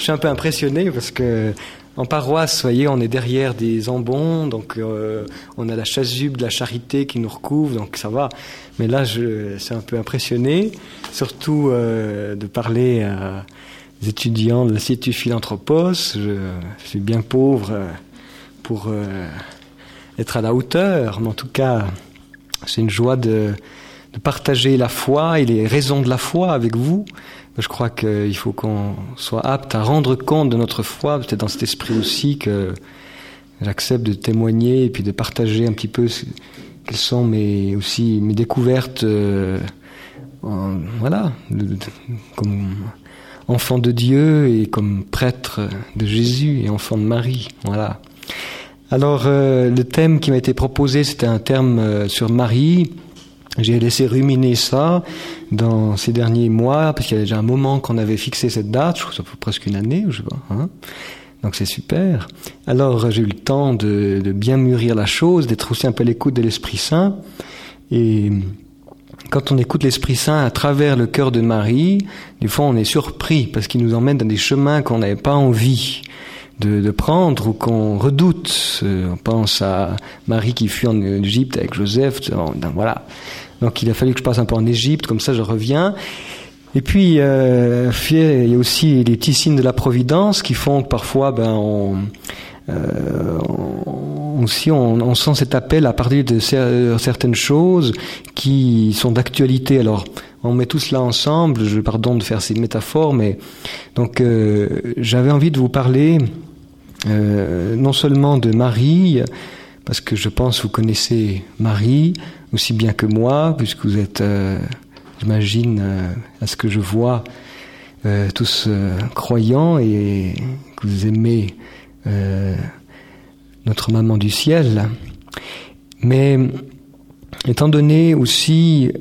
je suis un peu impressionné parce que en paroisse, vous voyez, on est derrière des ambons, donc on a la chasuble de la charité qui nous recouvre, donc ça va. Mais là, je suis un peu impressionné, surtout de parler à des étudiants de l'Institut Philanthropos. Je suis bien pauvre pour être à la hauteur, mais en tout cas, c'est une joie de partager la foi et les raisons de la foi avec vous. Je crois qu'il faut qu'on soit apte à rendre compte de notre foi. C'est dans cet esprit aussi que j'accepte de témoigner et puis de partager un petit peu quelles sont mes découvertes, voilà, comme enfant de Dieu et comme prêtre de Jésus et enfant de Marie. Voilà. Alors, le thème qui m'a été proposé, c'était un terme sur Marie. J'ai laissé ruminer ça dans ces derniers mois, parce qu'il y a déjà un moment qu'on avait fixé cette date, je crois que ça fait presque une année, je sais pas, hein. Donc c'est super. Alors j'ai eu le temps de bien mûrir la chose, d'être aussi un peu à l'écoute de l'Esprit Saint. Et quand on écoute l'Esprit Saint à travers le cœur de Marie, des fois on est surpris, parce qu'il nous emmène dans des chemins qu'on n'avait pas envie de prendre ou qu'on redoute. On pense à Marie qui fuit en Égypte avec Joseph, voilà. Donc il a fallu que je passe un peu en Égypte, comme ça je reviens. Et puis il y a aussi les petits signes de la providence qui font que parfois on sent cet appel à parler de certaines choses qui sont d'actualité. Alors on met tout cela ensemble, je pardonne de faire ces métaphores, mais donc j'avais envie de vous parler non seulement de Marie, parce que je pense que vous connaissez Marie aussi bien que moi, puisque vous êtes, j'imagine, à ce que je vois, tous croyants et que vous aimez notre maman du ciel. Mais étant donné aussi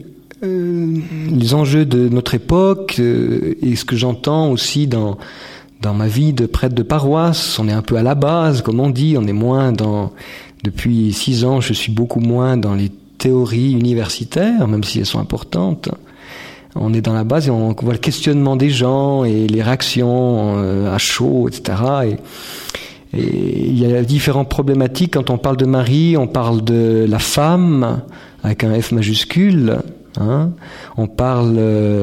les enjeux de notre époque et ce que j'entends aussi dans ma vie de prêtre de paroisse, on est un peu à la base, comme on dit, on est moins depuis 6 ans, je suis beaucoup moins dans les théories universitaires, même si elles sont importantes. On est dans la base et on voit le questionnement des gens et les réactions à chaud, etc. Et il y a différentes problématiques. Quand on parle de Marie, on parle de la femme, avec un F majuscule. Hein. On parle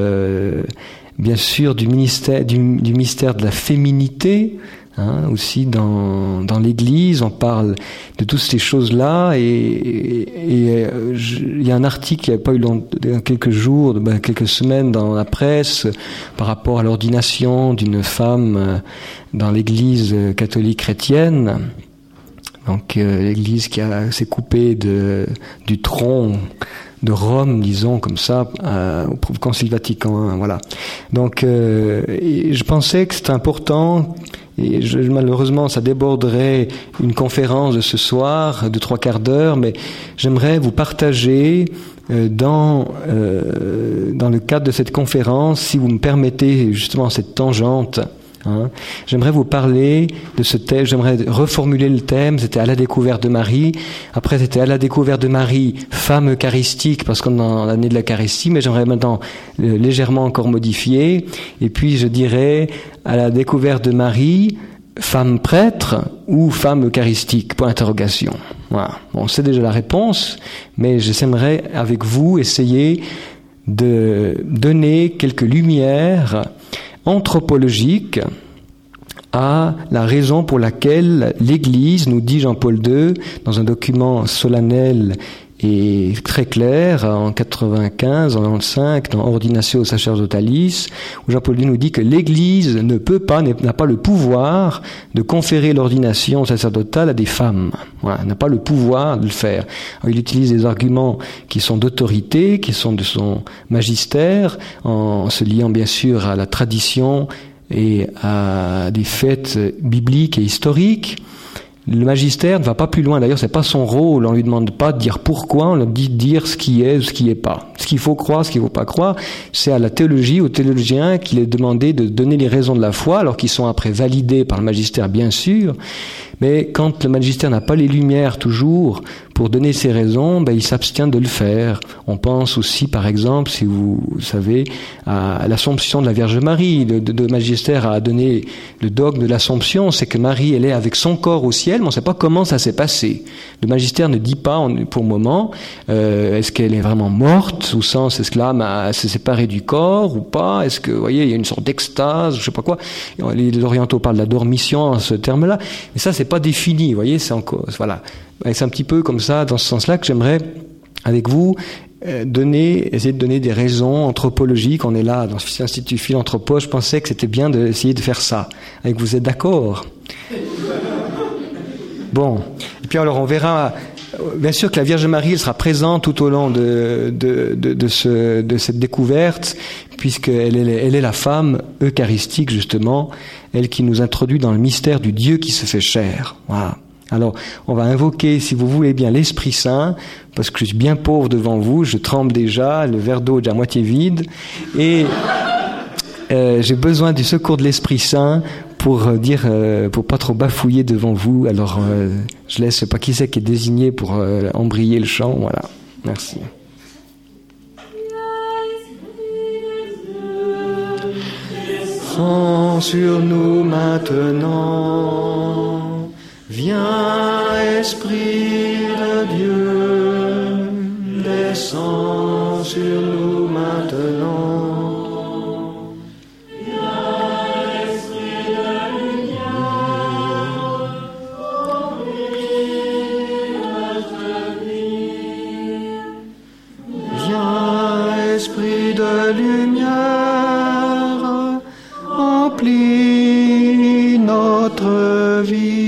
bien sûr du mystère de la féminité, hein, aussi dans l'Église. On parle de toutes ces choses-là et il y a un article qui n'avait pas eu quelques jours, quelques semaines dans la presse par rapport à l'ordination d'une femme dans l'Église catholique chrétienne. Donc l'Église qui s'est coupée du tronc de Rome, disons comme ça, au Concile Vatican I, voilà. Donc je pensais que c'était important, et malheureusement ça déborderait une conférence de ce soir de 3/4 d'heure, mais j'aimerais vous partager dans le cadre de cette conférence, si vous me permettez justement cette tangente, hein, j'aimerais vous parler de ce thème, j'aimerais reformuler le thème, c'était à la découverte de Marie, après c'était à la découverte de Marie, femme eucharistique, parce qu'on est dans l'année de l'Eucharistie, mais j'aimerais maintenant légèrement encore modifier, et puis je dirais à la découverte de Marie, femme prêtre ou femme eucharistique, point d'interrogation. Voilà. Bon, c'est déjà la réponse, mais j'aimerais avec vous essayer de donner quelques lumières anthropologique à la raison pour laquelle l'Église, nous dit Jean-Paul II, dans un document solennel et très clair, en 95, en 95, dans Ordinatio Sacerdotalis, où Jean-Paul II nous dit que l'Église n'a pas le pouvoir de conférer l'ordination sacerdotale à des femmes. Voilà, n'a pas le pouvoir de le faire. Alors, il utilise des arguments qui sont d'autorité, qui sont de son magistère, en se liant bien sûr à la tradition et à des faits bibliques et historiques. Le magistère ne va pas plus loin. D'ailleurs, c'est pas son rôle. On lui demande pas de dire pourquoi. On lui dit de dire ce qui est ou ce qui n'est pas. Ce qu'il faut croire, ce qu'il ne faut pas croire. C'est à la théologie, aux théologiens qu'il est demandé de donner les raisons de la foi, alors qu'ils sont après validés par le magistère, bien sûr. Mais quand le magistère n'a pas les lumières toujours pour donner ses raisons, il s'abstient de le faire. On pense aussi, par exemple, si vous savez, à l'Assomption de la Vierge Marie. Le magistère a donné le dogme de l'Assomption, c'est que Marie, elle est avec son corps au ciel, mais on ne sait pas comment ça s'est passé. Le magistère ne dit pas, pour le moment, est-ce qu'elle est vraiment morte, au sens, est-ce que l'âme s'est séparée du corps ou pas, est-ce que, vous voyez, il y a une sorte d'extase, je sais pas quoi. Les orientaux parlent de la dormition en ce terme-là, mais ça, c'est pas défini, vous voyez, c'est encore, voilà. C'est un petit peu comme ça, dans ce sens-là, que j'aimerais, avec vous, essayer de donner des raisons anthropologiques. On est là, dans l'Institut Philanthropo, je pensais que c'était bien d'essayer de faire ça. Avec vous êtes d'accord? Bon. Et puis alors, on verra, bien sûr que la Vierge Marie, elle sera présente tout au long de cette découverte, puisqu'elle est la femme eucharistique, justement, elle qui nous introduit dans le mystère du Dieu qui se fait chair. Voilà. Alors, on va invoquer, si vous voulez bien, l'Esprit Saint, parce que je suis bien pauvre devant vous, je tremble déjà, le verre d'eau est déjà à moitié vide, et j'ai besoin du secours de l'Esprit Saint pour pour pas trop bafouiller devant vous. Alors, je laisse, je sais pas qui c'est qui est désigné pour embrayer le chant, voilà. Merci. Descends sur nous maintenant. Viens, Esprit de Dieu, descends sur nous maintenant. Viens, Esprit de lumière, remplis notre vie. Viens, Esprit de lumière, remplis notre vie.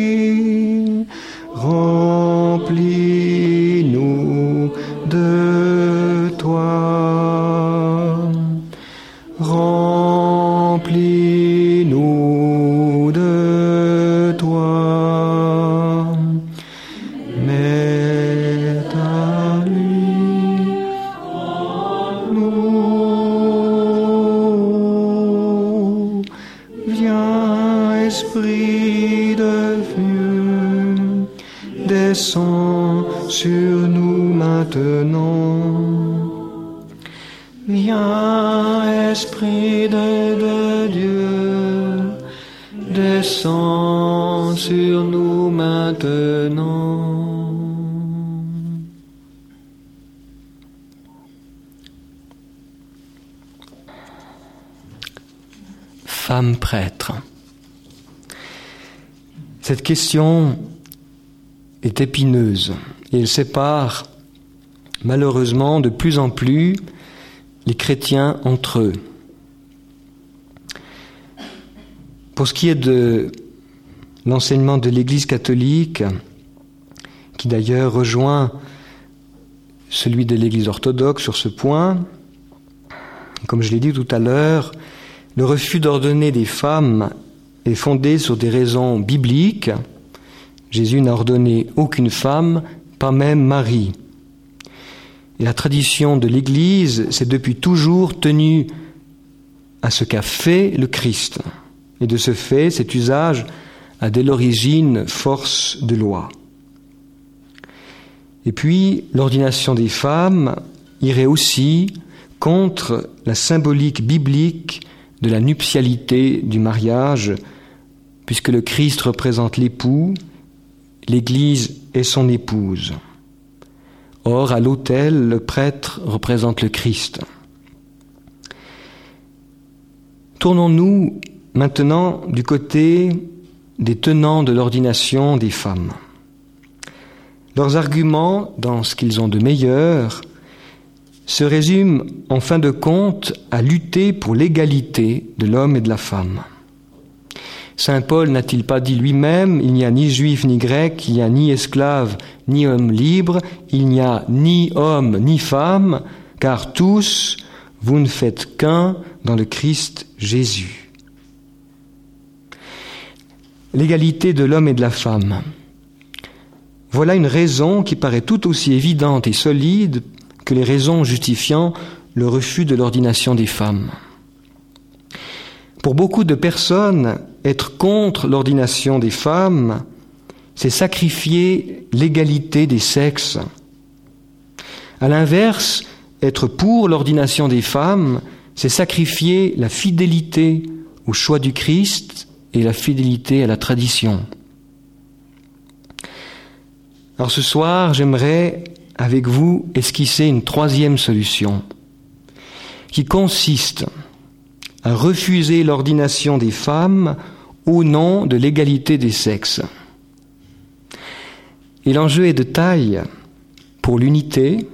Remplis-nous de toi, remplis-nous de toi, mets ta lumière en nous. Viens, Esprit de Dieu, descends sur nous maintenant. Viens, Esprit de Dieu, descends sur nous maintenant. Femme prêtre. Cette question est épineuse et elle sépare malheureusement de plus en plus les chrétiens entre eux. Pour ce qui est de l'enseignement de l'Église catholique, qui d'ailleurs rejoint celui de l'Église orthodoxe sur ce point, comme je l'ai dit tout à l'heure, le refus d'ordonner des femmes est fondé sur des raisons bibliques. Jésus n'a ordonné aucune femme, pas même Marie. Et la tradition de l'Église s'est depuis toujours tenue à ce qu'a fait le Christ. Et de ce fait, cet usage a dès l'origine force de loi. Et puis, l'ordination des femmes irait aussi contre la symbolique biblique de la nuptialité du mariage, puisque le Christ représente l'époux, l'Église est son épouse. Or, à l'autel, le prêtre représente le Christ. Tournons-nous maintenant du côté des tenants de l'ordination des femmes. Leurs arguments, dans ce qu'ils ont de meilleur, se résument en fin de compte à lutter pour l'égalité de l'homme et de la femme. Saint Paul n'a-t-il pas dit lui-même « Il n'y a ni juif ni grec, il n'y a ni esclave ni homme libre, il n'y a ni homme ni femme, car tous, vous ne faites qu'un dans le Christ Jésus. » L'égalité de l'homme et de la femme. Voilà une raison qui paraît tout aussi évidente et solide que les raisons justifiant le refus de l'ordination des femmes. Pour beaucoup de personnes, être contre l'ordination des femmes c'est sacrifier l'égalité des sexes. À l'inverse, être pour l'ordination des femmes, c'est sacrifier la fidélité au choix du Christ et la fidélité à la tradition. Alors ce soir, j'aimerais avec vous esquisser une troisième solution qui consiste à refuser l'ordination des femmes au nom de l'égalité des sexes. Et l'enjeu est de taille pour l'unité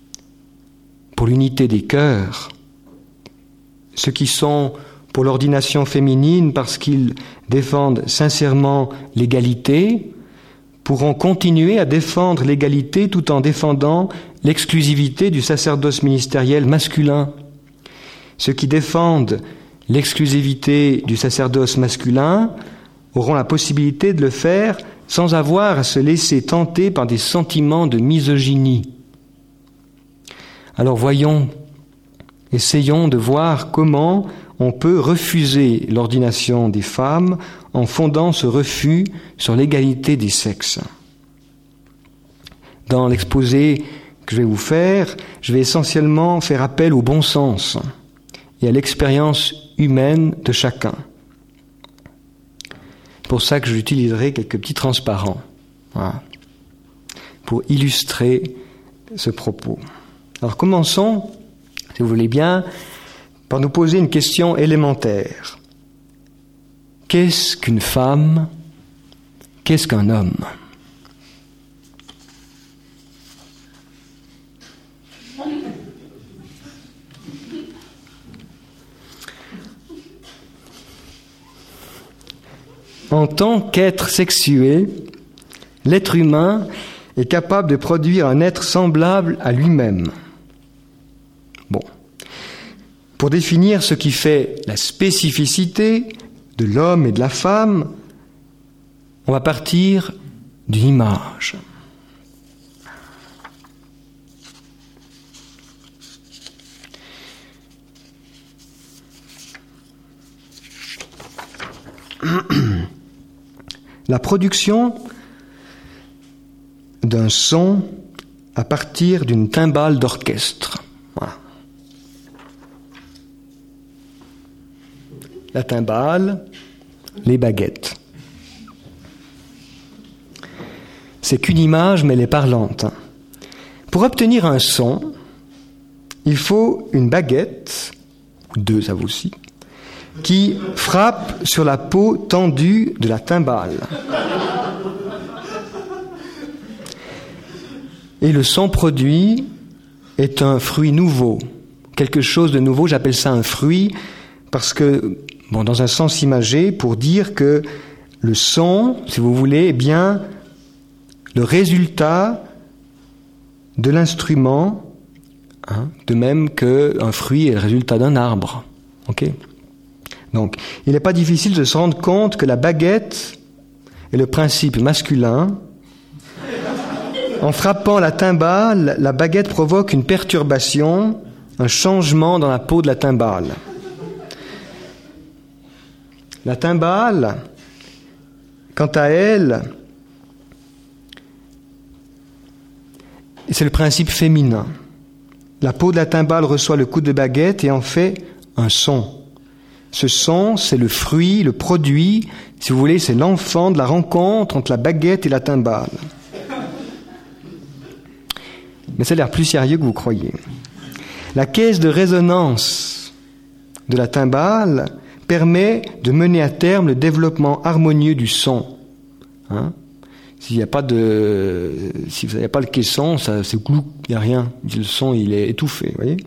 des cœurs. Ceux qui sont pour l'ordination féminine parce qu'ils défendent sincèrement l'égalité pourront continuer à défendre l'égalité tout en défendant l'exclusivité du sacerdoce ministériel masculin. Ceux qui défendent l'exclusivité du sacerdoce masculin auront la possibilité de le faire sans avoir à se laisser tenter par des sentiments de misogynie. Alors essayons de voir comment on peut refuser l'ordination des femmes en fondant ce refus sur l'égalité des sexes. Dans l'exposé que je vais vous faire, je vais essentiellement faire appel au bon sens et à l'expérience humaine de chacun. C'est pour ça que j'utiliserai quelques petits transparents, voilà, pour illustrer ce propos. Alors commençons, si vous voulez bien, par nous poser une question élémentaire. Qu'est-ce qu'une femme? Qu'est-ce qu'un homme? En tant qu'être sexué, l'être humain est capable de produire un être semblable à lui-même. Bon. Pour définir ce qui fait la spécificité de l'homme et de la femme, on va partir d'une image. La production d'un son à partir d'une timbale d'orchestre. Voilà. La timbale, les baguettes. C'est qu'une image, mais elle est parlante. Pour obtenir un son, il faut une baguette, ou deux, ça vaut aussi, qui frappe sur la peau tendue de la timbale. Et le son produit est un fruit nouveau, quelque chose de nouveau. J'appelle ça un fruit parce que, dans un sens imagé, pour dire que le son, si vous voulez, est bien le résultat de l'instrument, de même qu'un fruit est le résultat d'un arbre. Ok ? Donc, il n'est pas difficile de se rendre compte que la baguette est le principe masculin. En frappant la timbale, la baguette provoque une perturbation, un changement dans la peau de la timbale. La timbale, quant à elle, c'est le principe féminin. La peau de la timbale reçoit le coup de baguette et en fait un son. Ce son, c'est le fruit, le produit, si vous voulez, c'est l'enfant de la rencontre entre la baguette et la timbale. Mais ça a l'air plus sérieux que vous croyez. La caisse de résonance de la timbale permet de mener à terme le développement harmonieux du son. Si vous n'avez pas le caisson, c'est glou, il n'y a rien. Le son, il est étouffé, vous voyez.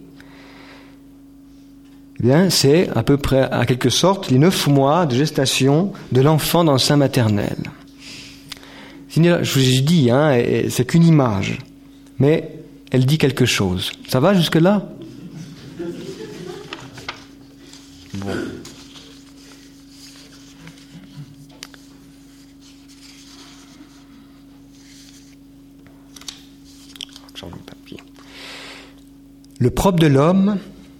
Eh bien, c'est à peu près, à quelque sorte, les 9 mois de gestation de l'enfant dans le sein maternel. Je vous ai dit, c'est qu'une image, mais elle dit quelque chose. Ça va jusque-là? Bon. J'enlève le papier. Le propre de l'homme,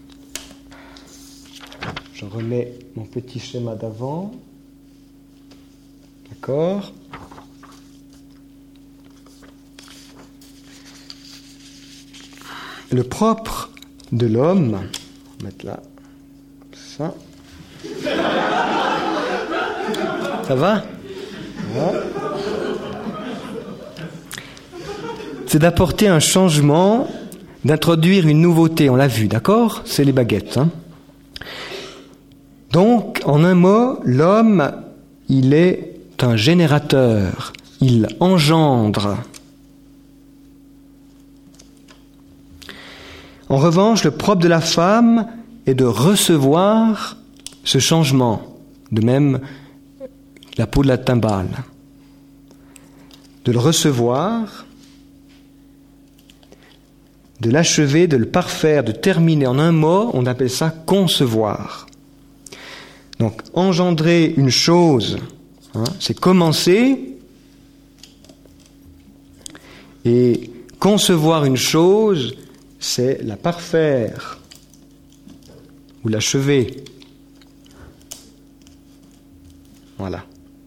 je remets mon petit schéma d'avant. D'accord? le propre de l'homme, on va mettre là, ça. Ça va? Voilà. C'est d'apporter un changement, d'introduire une nouveauté, on l'a vu, d'accord? C'est les baguettes. Hein? Donc, en un mot, l'homme, il est un générateur, il engendre. En revanche, le propre de la femme est de recevoir ce changement, de même la peau de la timbale, de le recevoir, de l'achever, de le parfaire, de terminer. En un mot, on appelle ça concevoir. Donc, engendrer une chose, hein, c'est commencer, et concevoir une chose, c'est la parfaire ou l'achever. Voilà.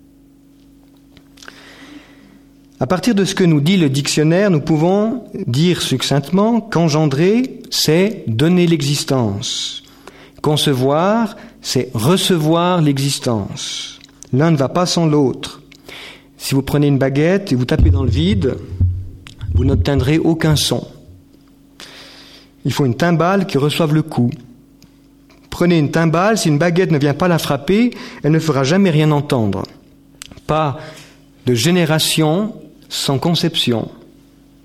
À partir de ce que nous dit le dictionnaire, nous pouvons dire succinctement qu'engendrer, c'est donner l'existence. Concevoir, c'est recevoir l'existence. L'un ne va pas sans l'autre. Si vous prenez une baguette et vous tapez dans le vide, vous n'obtiendrez aucun son. Il faut une timbale qui reçoive le coup. Prenez une timbale, si une baguette ne vient pas la frapper, elle ne fera jamais rien entendre. Pas de génération sans conception. D'accord ?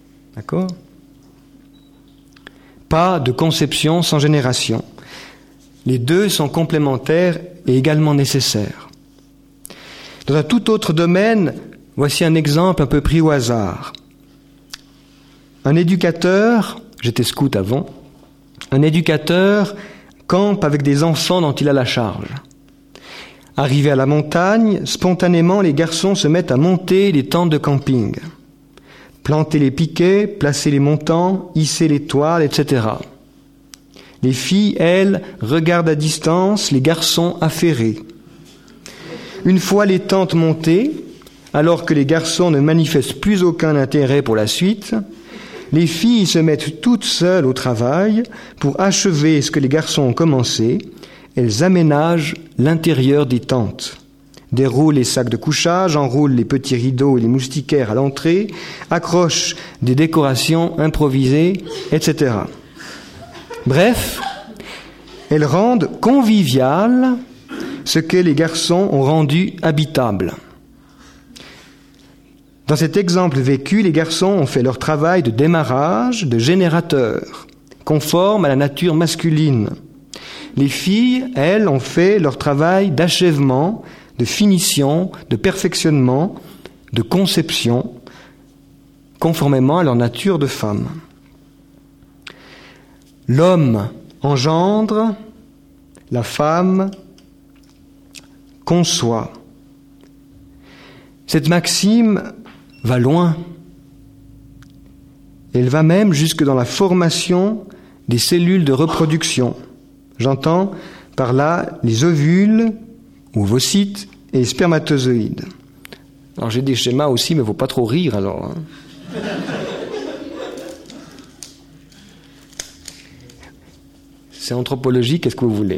Pas de conception sans génération. Les deux sont complémentaires et également nécessaires. Dans un tout autre domaine, voici un exemple un peu pris au hasard. Un éducateur, j'étais scout avant, un éducateur campe avec des enfants dont il a la charge. Arrivé à la montagne, spontanément, les garçons se mettent à monter les tentes de camping. Planter les piquets, placer les montants, hisser les toiles, etc. Les filles, elles, regardent à distance les garçons affairés. Une fois les tentes montées, alors que les garçons ne manifestent plus aucun intérêt pour la suite, les filles se mettent toutes seules au travail pour achever ce que les garçons ont commencé. Elles aménagent l'intérieur des tentes, déroulent les sacs de couchage, enroulent les petits rideaux et les moustiquaires à l'entrée, accrochent des décorations improvisées, etc. Bref, elles rendent convivial ce que les garçons ont rendu habitable. Dans cet exemple vécu, les garçons ont fait leur travail de démarrage, de générateur, conforme à la nature masculine. Les filles, elles, ont fait leur travail d'achèvement, de finition, de perfectionnement, de conception, conformément à leur nature de femme. L'homme engendre, la femme conçoit. Cette maxime va loin. Elle va même jusque dans la formation des cellules de reproduction. J'entends par là les ovules, ovocytes et les spermatozoïdes. Alors j'ai des schémas aussi, mais il ne faut pas trop rire alors. Hein. C'est anthropologique, qu'est-ce que vous voulez ?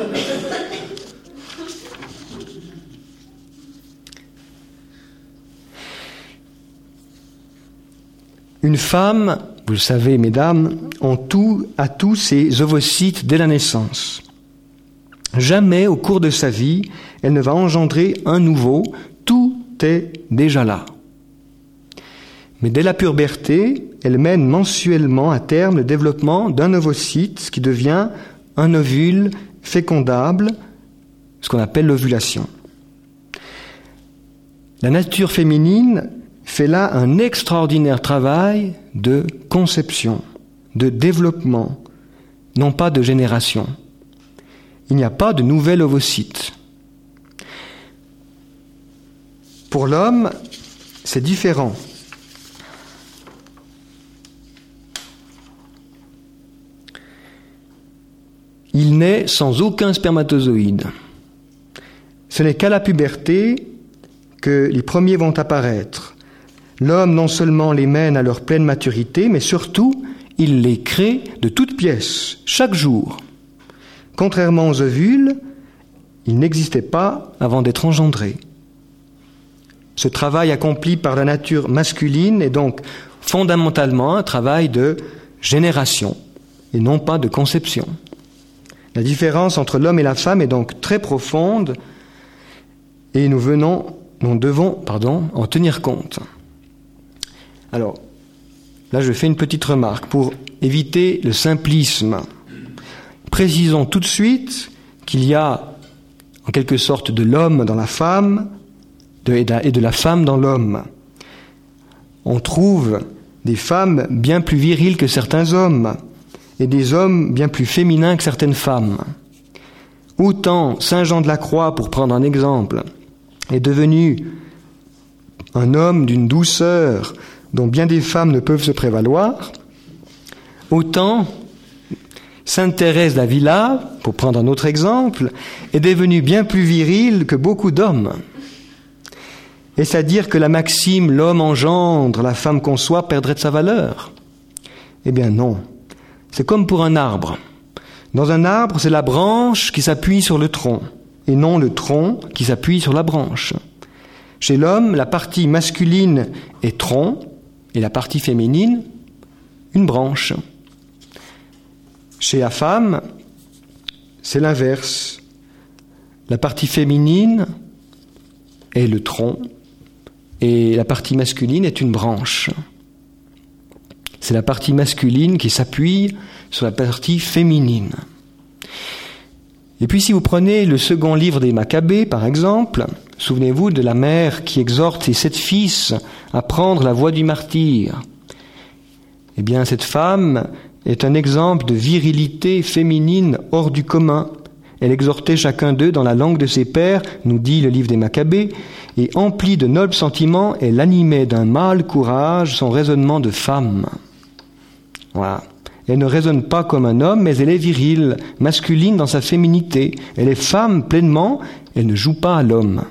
Une femme, vous le savez, mesdames, a tous ses ovocytes dès la naissance. Jamais au cours de sa vie, elle ne va engendrer un nouveau, tout est déjà là. Mais dès la puberté, elle mène mensuellement à terme le développement d'un ovocyte, ce qui devient un ovule fécondable, ce qu'on appelle l'ovulation. La nature féminine fait là un extraordinaire travail de conception, de développement, non pas de génération. Il n'y a pas de nouvel ovocyte. Pour l'homme, c'est différent. Il naît sans aucun spermatozoïde. Ce n'est qu'à la puberté que les premiers vont apparaître. L'homme non seulement les mène à leur pleine maturité, mais surtout, il les crée de toutes pièces, chaque jour. Contrairement aux ovules, ils n'existaient pas avant d'être engendrés. Ce travail accompli par la nature masculine est donc fondamentalement un travail de génération et non pas de conception. La différence entre l'homme et la femme est donc très profonde et nous devons en tenir compte. Alors, là je fais une petite remarque pour éviter le simplisme. Précisons tout de suite qu'il y a en quelque sorte de l'homme dans la femme et de la femme dans l'homme. On trouve des femmes bien plus viriles que certains hommes et des hommes bien plus féminins que certaines femmes. Autant Saint Jean de la Croix, pour prendre un exemple, est devenu un homme d'une douceur dont bien des femmes ne peuvent se prévaloir, autant Sainte Thérèse d'Avila, pour prendre un autre exemple, est devenue bien plus virile que beaucoup d'hommes. Est-ce à dire que la maxime « l'homme engendre, la femme conçoit » perdrait de sa valeur? Eh bien non. C'est comme pour un arbre. Dans un arbre, c'est la branche qui s'appuie sur le tronc, et non le tronc qui s'appuie sur la branche. Chez l'homme, la partie masculine est tronc, et la partie féminine, une branche. Chez la femme, c'est l'inverse. La partie féminine est le tronc, et la partie masculine est une branche. C'est la partie masculine qui s'appuie sur la partie féminine. Et puis si vous prenez le second livre des Maccabées, par exemple, souvenez-vous de la mère qui exhorte ses 7 fils à prendre la voie du martyre. Eh bien, cette femme est un exemple de virilité féminine hors du commun. Elle exhortait chacun d'eux dans la langue de ses pères, nous dit le livre des Maccabées, et emplie de nobles sentiments, elle animait d'un mâle courage son raisonnement de femme. Voilà. Elle ne raisonne pas comme un homme, mais elle est virile, masculine dans sa féminité. Elle est femme pleinement, elle ne joue pas à l'homme.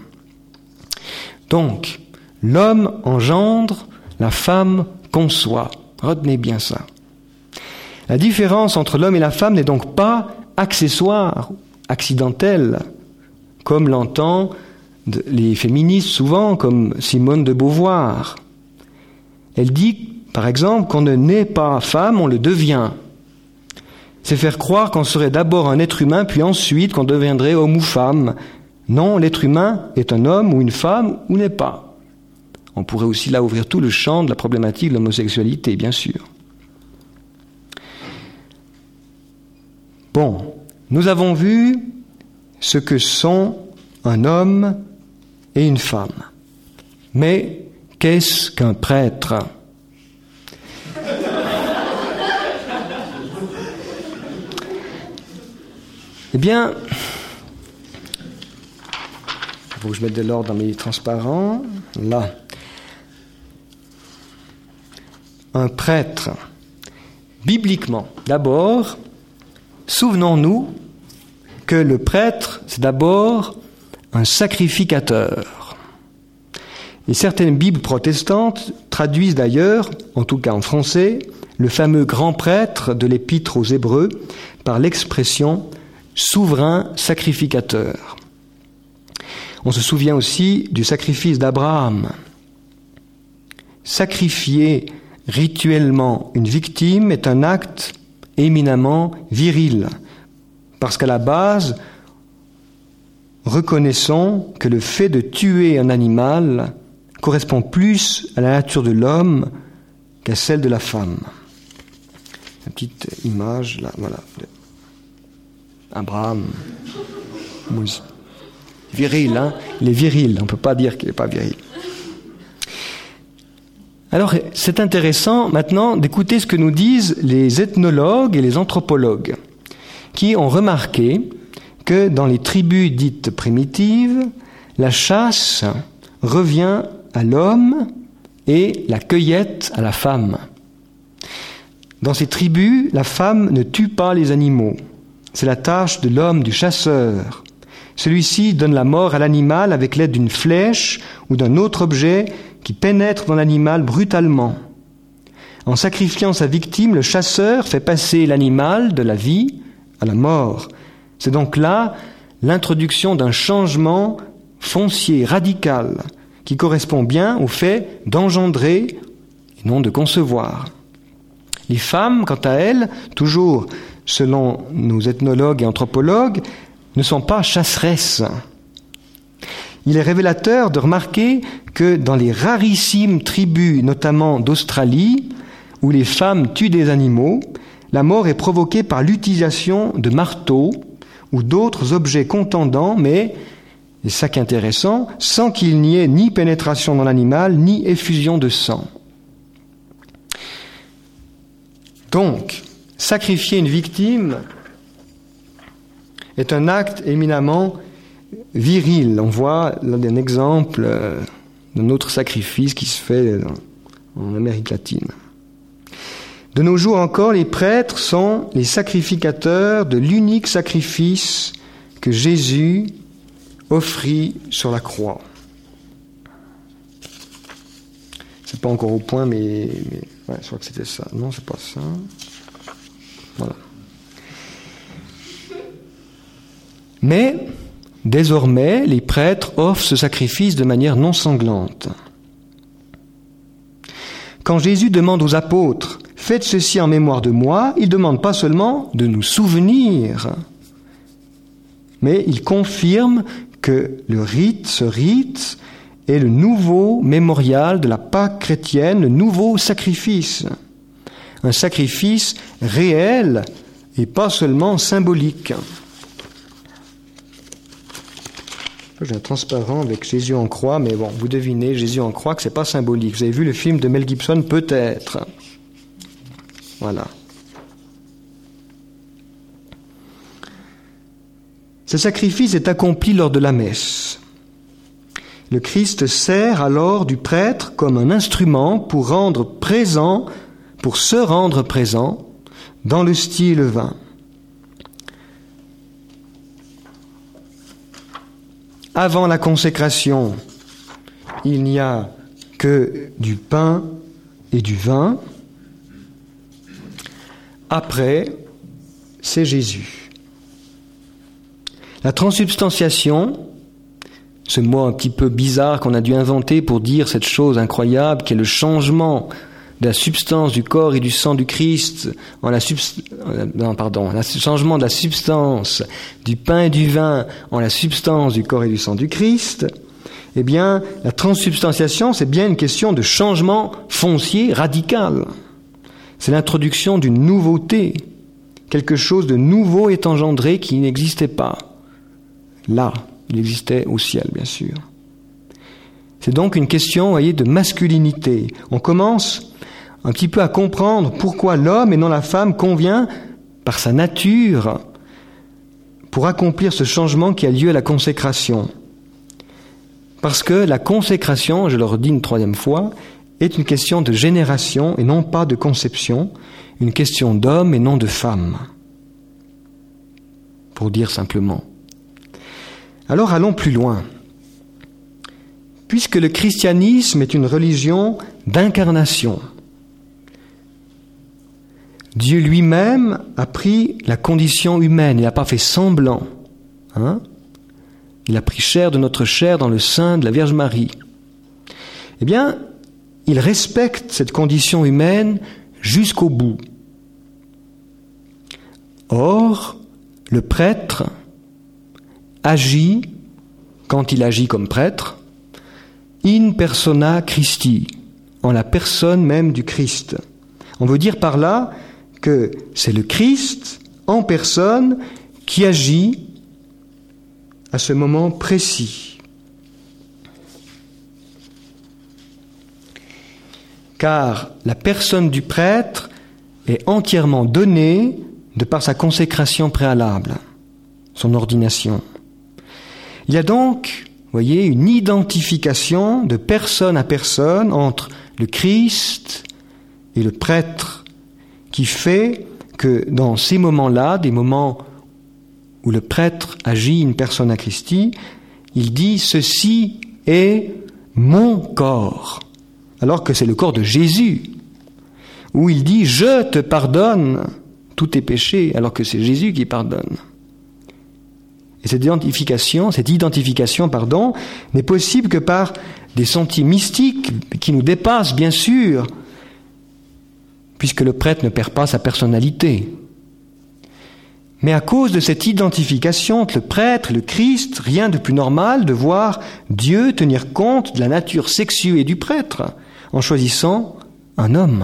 Donc, l'homme engendre, la femme conçoit. Retenez bien ça. La différence entre l'homme et la femme n'est donc pas accessoire, accidentelle, comme l'entendent les féministes souvent, comme Simone de Beauvoir. Elle dit, par exemple, qu'on ne naît pas femme, on le devient. C'est faire croire qu'on serait d'abord un être humain, puis ensuite qu'on deviendrait homme ou femme. Non, l'être humain est un homme ou une femme ou n'est pas. On pourrait aussi là ouvrir tout le champ de la problématique de l'homosexualité, bien sûr. Bon, nous avons vu ce que sont un homme et une femme. Mais qu'est-ce qu'un prêtre ? Eh bien, il faut que je mette de l'ordre dans mes transparents. Là. Un prêtre. Bibliquement, d'abord, souvenons-nous que le prêtre, c'est d'abord un sacrificateur. Et certaines Bibles protestantes traduisent d'ailleurs, en tout cas en français, le fameux grand prêtre de l'Épître aux Hébreux par l'expression « souverain sacrificateur ». On se souvient aussi du sacrifice d'Abraham. Sacrifier rituellement une victime est un acte éminemment viril, parce qu'à la base, reconnaissons que le fait de tuer un animal correspond plus à la nature de l'homme qu'à celle de la femme. La petite image, là, voilà. Abraham. Viril, hein? Il est viril, on ne peut pas dire qu'il n'est pas viril. Alors, c'est intéressant maintenant d'écouter ce que nous disent les ethnologues et les anthropologues, qui ont remarqué que dans les tribus dites primitives, la chasse revient à l'homme et la cueillette à la femme. Dans ces tribus, la femme ne tue pas les animaux. C'est la tâche de l'homme, du chasseur. Celui-ci donne la mort à l'animal avec l'aide d'une flèche ou d'un autre objet qui pénètre dans l'animal brutalement. En sacrifiant sa victime, le chasseur fait passer l'animal de la vie à la mort. C'est donc là l'introduction d'un changement foncier, radical, qui correspond bien au fait d'engendrer et non de concevoir. Les femmes, quant à elles, toujours selon nos ethnologues et anthropologues, ne sont pas chasseresses. Il est révélateur de remarquer que dans les rarissimes tribus, notamment d'Australie, où les femmes tuent des animaux, la mort est provoquée par l'utilisation de marteaux ou d'autres objets contendants, mais, et c'est ça qui est intéressant, sans qu'il n'y ait ni pénétration dans l'animal, ni effusion de sang. Donc, sacrifier une victime est un acte éminemment viril. On voit là un exemple d'un autre sacrifice qui se fait en Amérique latine. De nos jours encore, les prêtres sont les sacrificateurs de l'unique sacrifice que Jésus offrit sur la croix. C'est pas encore au point, mais ouais, je crois que c'était ça. Non, c'est pas ça. Voilà. Mais, désormais, les prêtres offrent ce sacrifice de manière non sanglante. Quand Jésus demande aux apôtres « Faites ceci en mémoire de moi », il ne demande pas seulement de nous souvenir, mais il confirme que ce rite est le nouveau mémorial de la Pâque chrétienne, le nouveau sacrifice. Un sacrifice réel et pas seulement symbolique. J'ai un transparent avec Jésus en croix, mais bon, vous devinez, Jésus en croix, que c'est pas symbolique. Vous avez vu le film de Mel Gibson, peut-être. Voilà. Ce sacrifice est accompli lors de la messe. Le Christ sert alors du prêtre comme un instrument pour se rendre présent dans l'hostie et le vin. Avant la consécration, il n'y a que du pain et du vin. Après, c'est Jésus. La transsubstantiation, ce mot un petit peu bizarre qu'on a dû inventer pour dire cette chose incroyable qui est le changement de la substance du corps et du sang du Christ le changement de la substance du pain et du vin en la substance du corps et du sang du Christ, eh bien, la transsubstantiation, c'est bien une question de changement foncier radical. C'est l'introduction d'une nouveauté. Quelque chose de nouveau est engendré qui n'existait pas. Là, il existait au ciel, bien sûr. C'est donc une question, vous voyez, de masculinité. On commence un petit peu à comprendre pourquoi l'homme et non la femme convient, par sa nature, pour accomplir ce changement qui a lieu à la consécration. Parce que la consécration, je le redis une troisième fois, est une question de génération et non pas de conception, une question d'homme et non de femme. Pour dire simplement. Alors allons plus loin. Puisque le christianisme est une religion d'incarnation, Dieu lui-même a pris la condition humaine, il n'a pas fait semblant. Il a pris chair de notre chair dans le sein de la Vierge Marie. Eh bien, il respecte cette condition humaine jusqu'au bout. Or, le prêtre agit, quand il agit comme prêtre, in persona Christi, en la personne même du Christ. On veut dire par là que c'est le Christ en personne qui agit à ce moment précis. Car la personne du prêtre est entièrement donnée de par sa consécration préalable, son ordination. Il y a donc, vous voyez, une identification de personne à personne entre le Christ et le prêtre, qui fait que dans ces moments-là, des moments où le prêtre agit in persona Christi, il dit « Ceci est mon corps », alors que c'est le corps de Jésus. où il dit « Je te pardonne tous tes péchés », alors que c'est Jésus qui pardonne. Et cette identification, n'est possible que par des sentiers mystiques qui nous dépassent, bien sûr, puisque le prêtre ne perd pas sa personnalité. Mais à cause de cette identification entre le prêtre et le Christ, rien de plus normal de voir Dieu tenir compte de la nature sexuée du prêtre en choisissant un homme.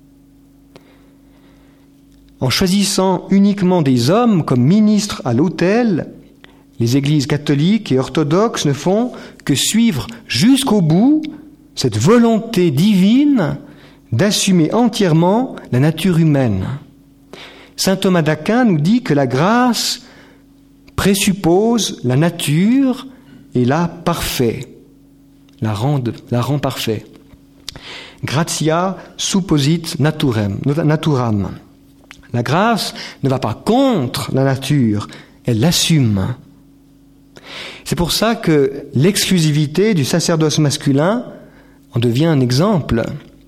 En choisissant uniquement des hommes comme ministres à l'autel, les églises catholiques et orthodoxes ne font que suivre jusqu'au bout cette volonté divine d'assumer entièrement la nature humaine. Saint Thomas d'Aquin nous dit que la grâce présuppose la nature et la rend parfait. Gratia supposit naturam. La grâce ne va pas contre la nature, elle l'assume. C'est pour ça que l'exclusivité du sacerdoce masculin en devient un exemple.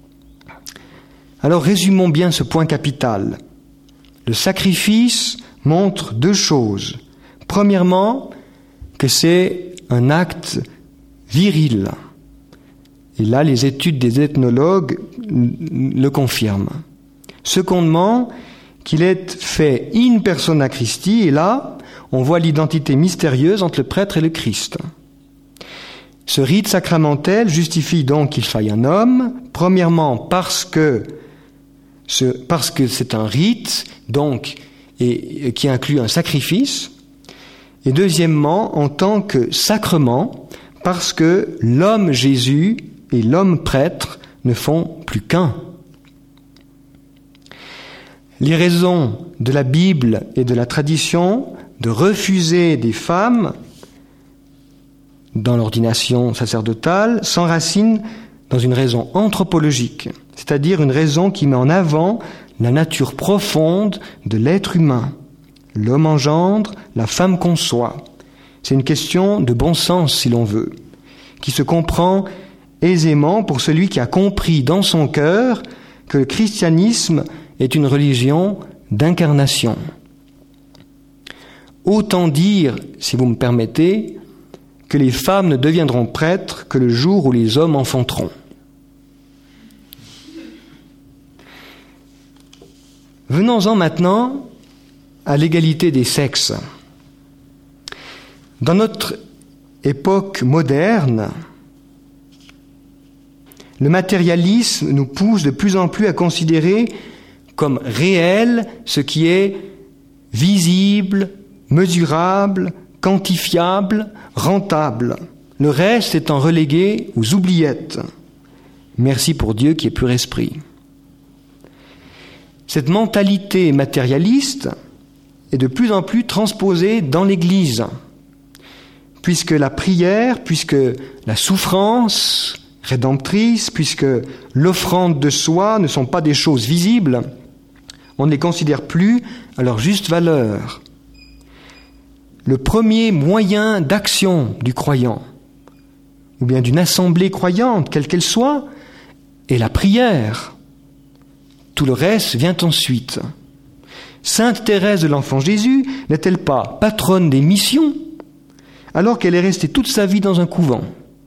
Alors résumons bien ce point capital. Le sacrifice montre deux choses. Premièrement, que c'est un acte viril. Et là, les études des ethnologues le confirment. Secondement, qu'il est fait in persona Christi, et là, on voit l'identité mystérieuse entre le prêtre et le Christ. Ce rite sacramentel justifie donc qu'il faille un homme, premièrement parce que c'est un rite, donc, et qui inclut un sacrifice, et deuxièmement, en tant que sacrement, parce que l'homme Jésus et l'homme prêtre ne font plus qu'un. Les raisons de la Bible et de la tradition de refuser des femmes dans l'ordination sacerdotale s'enracinent dans une raison anthropologique, c'est-à-dire une raison qui met en avant la nature profonde de l'être humain. L'homme engendre, la femme conçoit. C'est une question de bon sens, si l'on veut, qui se comprend aisément pour celui qui a compris dans son cœur que le christianisme est une religion d'incarnation. Autant dire, si vous me permettez, que les femmes ne deviendront prêtres que le jour où les hommes enfanteront. Venons-en maintenant à l'égalité des sexes. Dans notre époque moderne, le matérialisme nous pousse de plus en plus à considérer comme réel ce qui est visible, mesurable, quantifiable, rentable. Le reste étant relégué aux oubliettes. Merci pour Dieu qui est pur esprit. Cette mentalité matérialiste est de plus en plus transposée dans l'Église, puisque la prière, puisque la souffrance rédemptrice, puisque l'offrande de soi ne sont pas des choses visibles, on ne les considère plus à leur juste valeur. Le premier moyen d'action du croyant, ou bien d'une assemblée croyante, quelle qu'elle soit, est la prière. Tout le reste vient ensuite. Sainte Thérèse de l'Enfant Jésus n'est-elle pas patronne des missions, alors qu'elle est restée toute sa vie dans un couvent?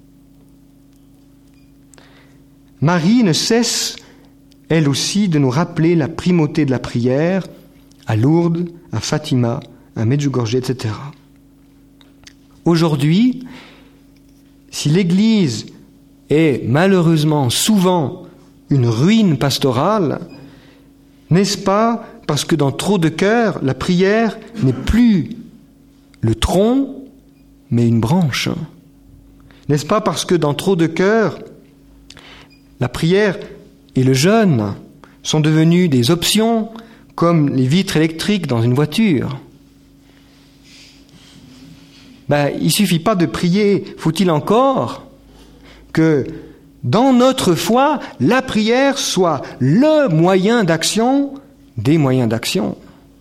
Marie ne cesse, elle aussi, de nous rappeler la primauté de la prière à Lourdes, à Fatima, à Medjugorje, etc. Aujourd'hui, si l'Église est malheureusement souvent une ruine pastorale, n'est-ce pas parce que dans trop de cœurs, la prière n'est plus le tronc, mais une branche? N'est-ce pas parce que dans trop de cœurs, la prière et le jeûne sont devenus des options comme les vitres électriques dans une voiture? Il ne suffit pas de prier, faut-il encore que dans notre foi, la prière soit le moyen d'action des moyens d'action.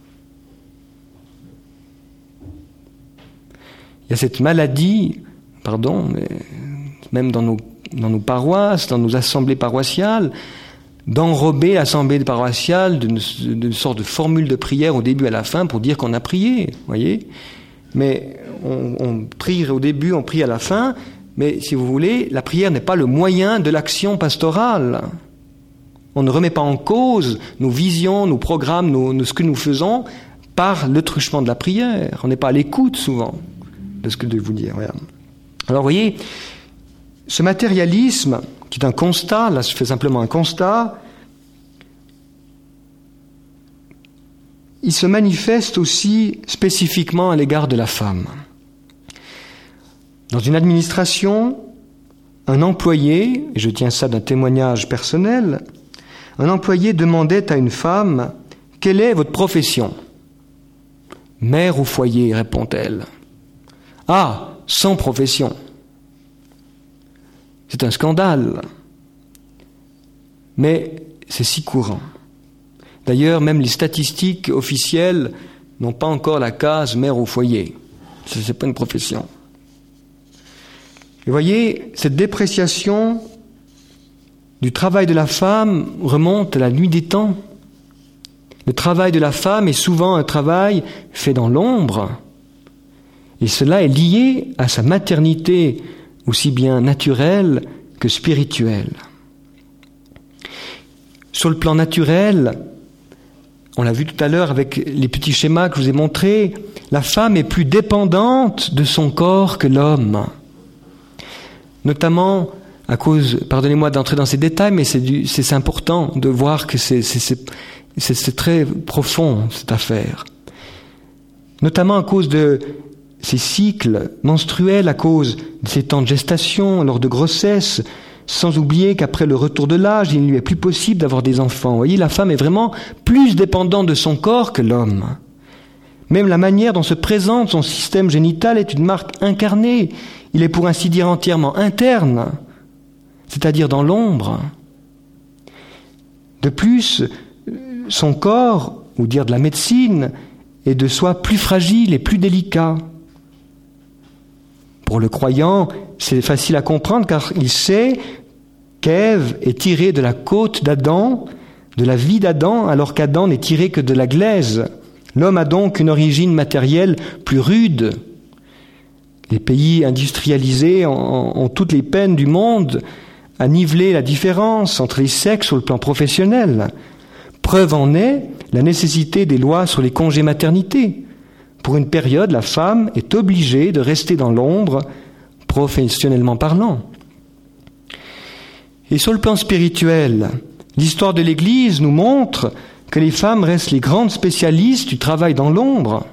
Il y a cette maladie, mais même dans nos paroisses, dans nos assemblées paroissiales, d'enrober l'assemblée paroissiale d'une sorte de formule de prière au début et à la fin pour dire qu'on a prié, voyez. Mais on prie au début, on prie à la fin, mais si vous voulez, la prière n'est pas le moyen de l'action pastorale. On ne remet pas en cause nos visions, nos programmes, ce que nous faisons par le truchement de la prière. On n'est pas à l'écoute souvent de ce que je vais vous dire. Voilà. Alors vous voyez, ce matérialisme, qui est un constat, là je fais simplement un constat, il se manifeste aussi spécifiquement à l'égard de la femme. Dans une administration, un employé, et je tiens ça d'un témoignage personnel, un employé demandait à une femme « Quelle est votre profession ?»« Mère au foyer, répond-elle. »« Ah, sans profession. » C'est un scandale. Mais c'est si courant. D'ailleurs, même les statistiques officielles n'ont pas encore la case mère au foyer. Ce n'est pas une profession. Et vous voyez, cette dépréciation du travail de la femme remonte à la nuit des temps. Le travail de la femme est souvent un travail fait dans l'ombre. Et cela est lié à sa maternité aussi bien naturelle que spirituelle. Sur le plan naturel, on l'a vu tout à l'heure avec les petits schémas que je vous ai montrés, la femme est plus dépendante de son corps que l'homme. Notamment à cause, pardonnez-moi d'entrer dans ces détails, mais c'est important de voir que c'est très profond cette affaire. Notamment à cause de ces cycles menstruels, à cause de ces temps de gestation, lors de grossesse, sans oublier qu'après le retour de l'âge, il ne lui est plus possible d'avoir des enfants. Vous voyez, la femme est vraiment plus dépendante de son corps que l'homme. Même la manière dont se présente son système génital est une marque incarnée. Il est pour ainsi dire entièrement interne, c'est-à-dire dans l'ombre. De plus, son corps, ou dire de la médecine, est de soi plus fragile et plus délicat. Pour le croyant, c'est facile à comprendre car il sait qu'Ève est tirée de la côte d'Adam, de la vie d'Adam, alors qu'Adam n'est tiré que de la glaise. L'homme a donc une origine matérielle plus rude. Les pays industrialisés ont toutes les peines du monde à niveler la différence entre les sexes sur le plan professionnel. Preuve en est la nécessité des lois sur les congés maternité. Pour une période, la femme est obligée de rester dans l'ombre, professionnellement parlant. Et sur le plan spirituel, l'histoire de l'Église nous montre que les femmes restent les grandes spécialistes du travail dans l'ombre.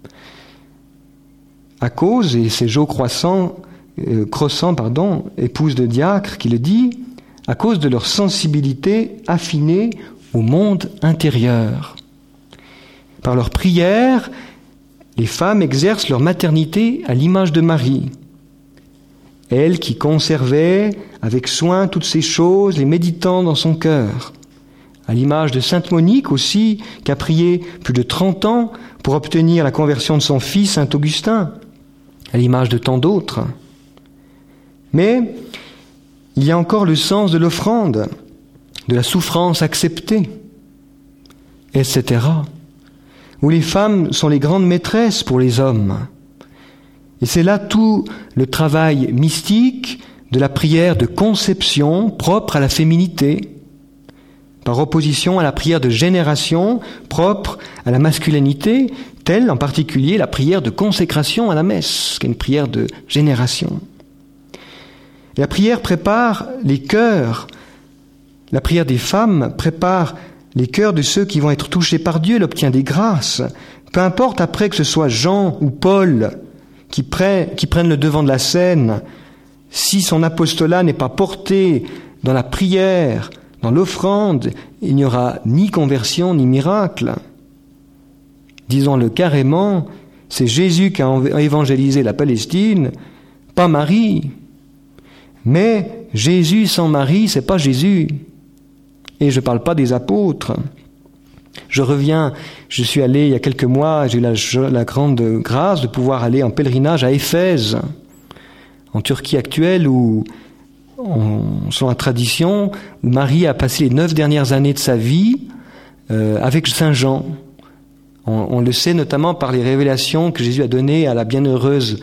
À cause, et c'est Jo Croissant, épouse de diacre, qui le dit, à cause de leur sensibilité affinée au monde intérieur. Par leur prière, les femmes exercent leur maternité à l'image de Marie. Elle qui conservait avec soin toutes ces choses, les méditant dans son cœur. À l'image de Sainte Monique aussi, qui a prié plus de 30 ans pour obtenir la conversion de son fils Saint Augustin. À l'image de tant d'autres. Mais il y a encore le sens de l'offrande, de la souffrance acceptée, etc., où les femmes sont les grandes maîtresses pour les hommes. Et c'est là tout le travail mystique de la prière de conception propre à la féminité, par opposition à la prière de génération propre à la masculinité, telle en particulier la prière de consécration à la messe, qui est une prière de génération. La prière prépare les cœurs, la prière des femmes prépare les cœurs de ceux qui vont être touchés par Dieu, elle obtient des grâces. Peu importe après que ce soit Jean ou Paul qui prennent le devant de la scène, si son apostolat n'est pas porté dans la prière, dans l'offrande, il n'y aura ni conversion ni miracle. Disons-le carrément, c'est Jésus qui a évangélisé la Palestine, pas Marie. Mais Jésus sans Marie, c'est pas Jésus. Et je ne parle pas des apôtres. Je suis allé il y a quelques mois, j'ai eu la grande grâce de pouvoir aller en pèlerinage à Éphèse, en Turquie actuelle, où selon la tradition, où Marie a passé les 9 dernières années de sa vie avec Saint Jean. On le sait notamment par les révélations que Jésus a données à la bienheureuse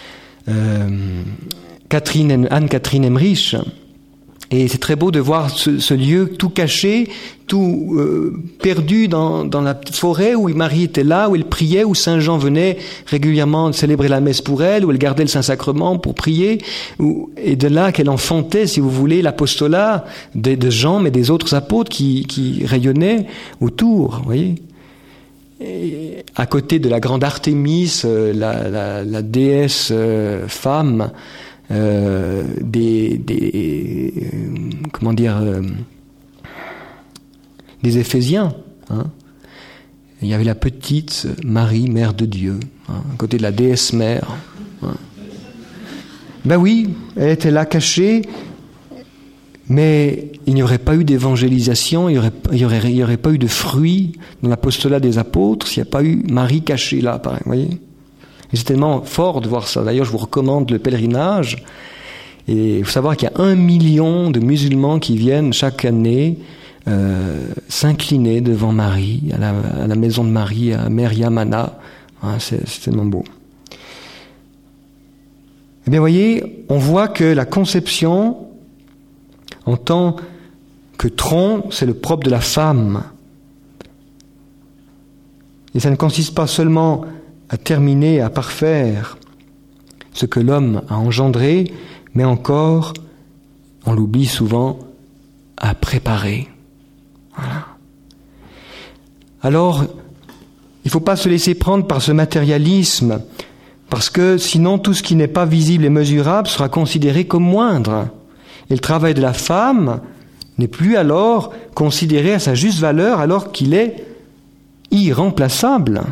Anne-Catherine Emmerich. Et c'est très beau de voir ce lieu tout caché, tout perdu dans la forêt où Marie était là, où elle priait, où Saint Jean venait régulièrement célébrer la messe pour elle, où elle gardait le Saint-Sacrement pour prier, et de là qu'elle enfantait, si vous voulez, l'apostolat de Jean, mais des autres apôtres qui rayonnaient autour, vous voyez. Et à côté de la grande Artémis, la déesse femme, des Éphésiens, hein. Il y avait la petite Marie, mère de Dieu, hein, à côté de la déesse mère. Hein. Ben oui, elle était là cachée, mais il n'y aurait pas eu d'évangélisation, il y aurait pas eu de fruits dans l'apostolat des apôtres s'il n'y a pas eu Marie cachée là, pareil, vous voyez. Et c'est tellement fort de voir ça. D'ailleurs, je vous recommande le pèlerinage. Et il faut savoir qu'il y a 1 million de musulmans qui viennent chaque année s'incliner devant Marie, à la maison de Marie, à Mère Yamana. Hein, c'est tellement beau. Eh bien, vous voyez, on voit que la conception, en tant que tronc, c'est le propre de la femme. Et ça ne consiste pas seulement à terminer, à parfaire ce que l'homme a engendré, mais encore, on l'oublie souvent, à préparer. Voilà. Alors, il ne faut pas se laisser prendre par ce matérialisme, parce que sinon tout ce qui n'est pas visible et mesurable sera considéré comme moindre. Et le travail de la femme n'est plus alors considéré à sa juste valeur, alors qu'il est irremplaçable.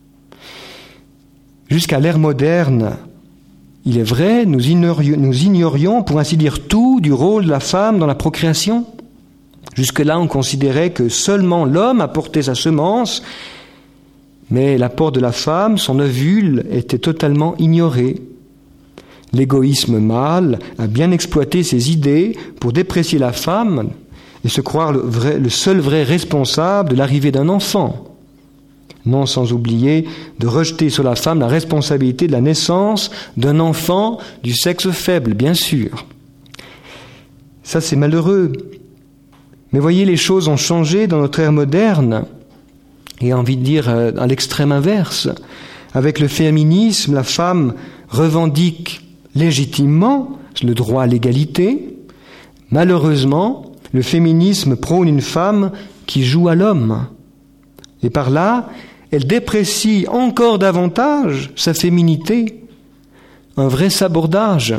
Jusqu'à l'ère moderne, il est vrai, nous ignorions, pour ainsi dire, tout du rôle de la femme dans la procréation. Jusque-là, on considérait que seulement l'homme apportait sa semence, mais l'apport de la femme, son ovule, était totalement ignoré. L'égoïsme mâle a bien exploité ses idées pour déprécier la femme et se croire le seul vrai responsable de l'arrivée d'un enfant. Non sans oublier de rejeter sur la femme la responsabilité de la naissance d'un enfant du sexe faible, bien sûr. Ça, c'est malheureux. Mais voyez, les choses ont changé dans notre ère moderne, et envie de dire à l'extrême inverse. Avec le féminisme, la femme revendique légitimement le droit à l'égalité. Malheureusement, le féminisme prône une femme qui joue à l'homme. Et par là, elle déprécie encore davantage sa féminité, un vrai sabordage.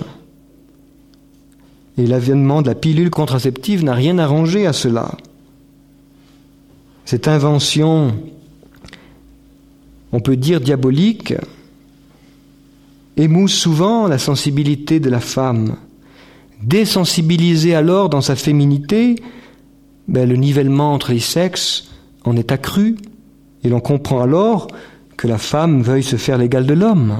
Et l'avènement de la pilule contraceptive n'a rien arrangé à cela. Cette invention, on peut dire diabolique, émousse souvent la sensibilité de la femme. Désensibilisée alors dans sa féminité, le nivellement entre les sexes en est accru, et l'on comprend alors que la femme veuille se faire l'égale de l'homme.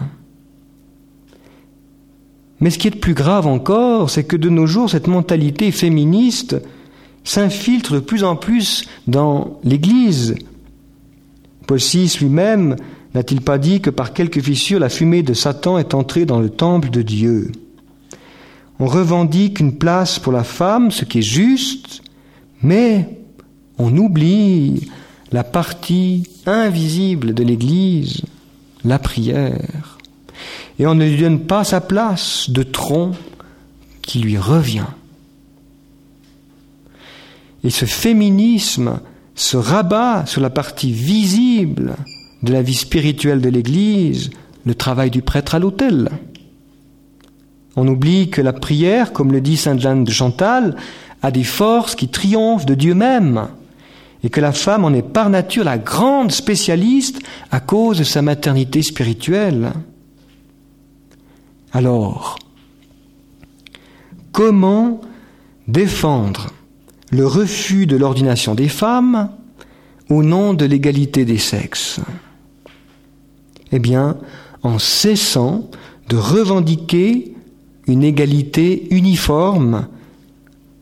Mais ce qui est de plus grave encore, c'est que de nos jours, cette mentalité féministe s'infiltre de plus en plus dans l'Église. Paul VI lui-même n'a-t-il pas dit que par quelques fissures, la fumée de Satan est entrée dans le temple de Dieu? On revendique une place pour la femme, ce qui est juste, mais on oublie la partie invisible de l'Église, la prière. Et on ne lui donne pas sa place de tronc qui lui revient. Et ce féminisme se rabat sur la partie visible de la vie spirituelle de l'Église, le travail du prêtre à l'autel. On oublie que la prière, comme le dit sainte Jeanne de Chantal, a des forces qui triomphent de Dieu même, et que la femme en est par nature la grande spécialiste à cause de sa maternité spirituelle. Alors, comment défendre le refus de l'ordination des femmes au nom de l'égalité des sexes? Eh bien, en cessant de revendiquer une égalité uniforme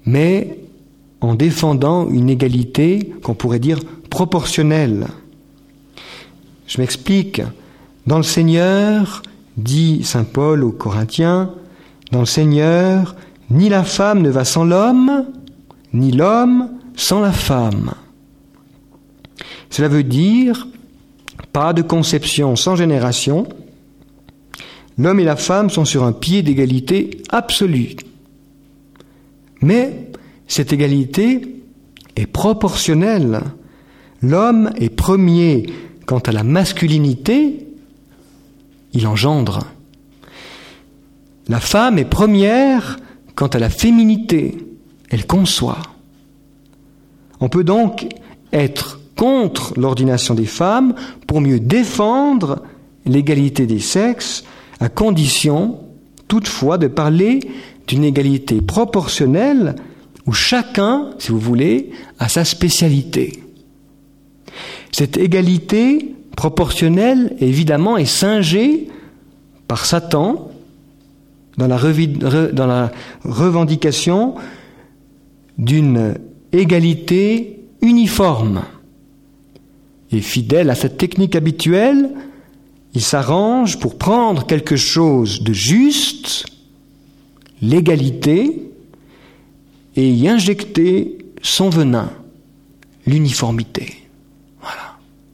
mais en défendant une égalité qu'on pourrait dire proportionnelle. Je m'explique. Dans le Seigneur, dit saint Paul aux Corinthiens, dans le Seigneur, ni la femme ne va sans l'homme, ni l'homme sans la femme. Cela veut dire pas de conception sans génération. L'homme et la femme sont sur un pied d'égalité absolue. Mais cette égalité est proportionnelle. L'homme est premier quant à la masculinité, il engendre. La femme est première quant à la féminité, elle conçoit. On peut donc être contre l'ordination des femmes pour mieux défendre l'égalité des sexes, à condition, toutefois, de parler d'une égalité proportionnelle où chacun, si vous voulez, a sa spécialité. Cette égalité proportionnelle, évidemment, est singée par Satan dans la revendication d'une égalité uniforme. Et fidèle à cette technique habituelle, il s'arrange pour prendre quelque chose de juste, l'égalité, et y injecter son venin, l'uniformité. Voilà.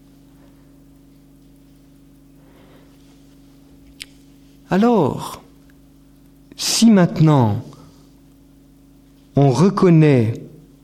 Alors, si maintenant on reconnaît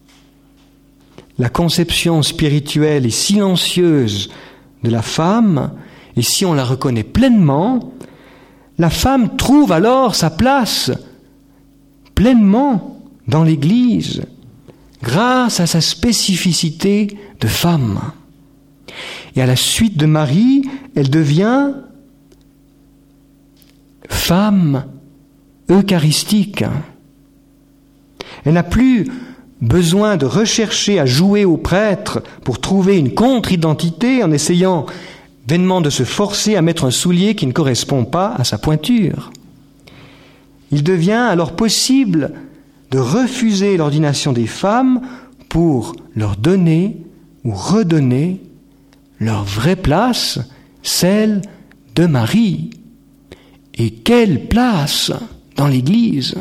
la conception spirituelle et silencieuse de la femme, et si on la reconnaît pleinement, la femme trouve alors sa place pleinement dans l'Église, grâce à sa spécificité de femme. Et à la suite de Marie, elle devient femme eucharistique. Elle n'a plus besoin de rechercher à jouer au prêtre pour trouver une contre-identité en essayant vainement de se forcer à mettre un soulier qui ne correspond pas à sa pointure. Il devient alors possible de refuser l'ordination des femmes pour leur donner ou redonner leur vraie place, celle de Marie. Et quelle place dans l'Église!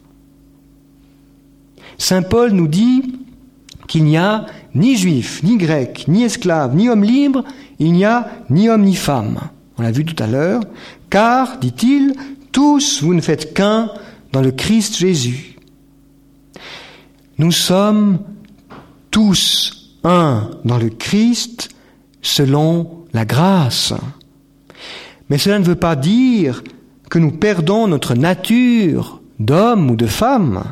Saint Paul nous dit qu'il n'y a ni juif, ni grec, ni esclave, ni homme libre, il n'y a ni homme ni femme. On l'a vu tout à l'heure. Car, dit-il, tous vous ne faites qu'un dans le Christ Jésus. Nous sommes tous un dans le Christ selon la grâce. Mais cela ne veut pas dire que nous perdons notre nature d'homme ou de femme.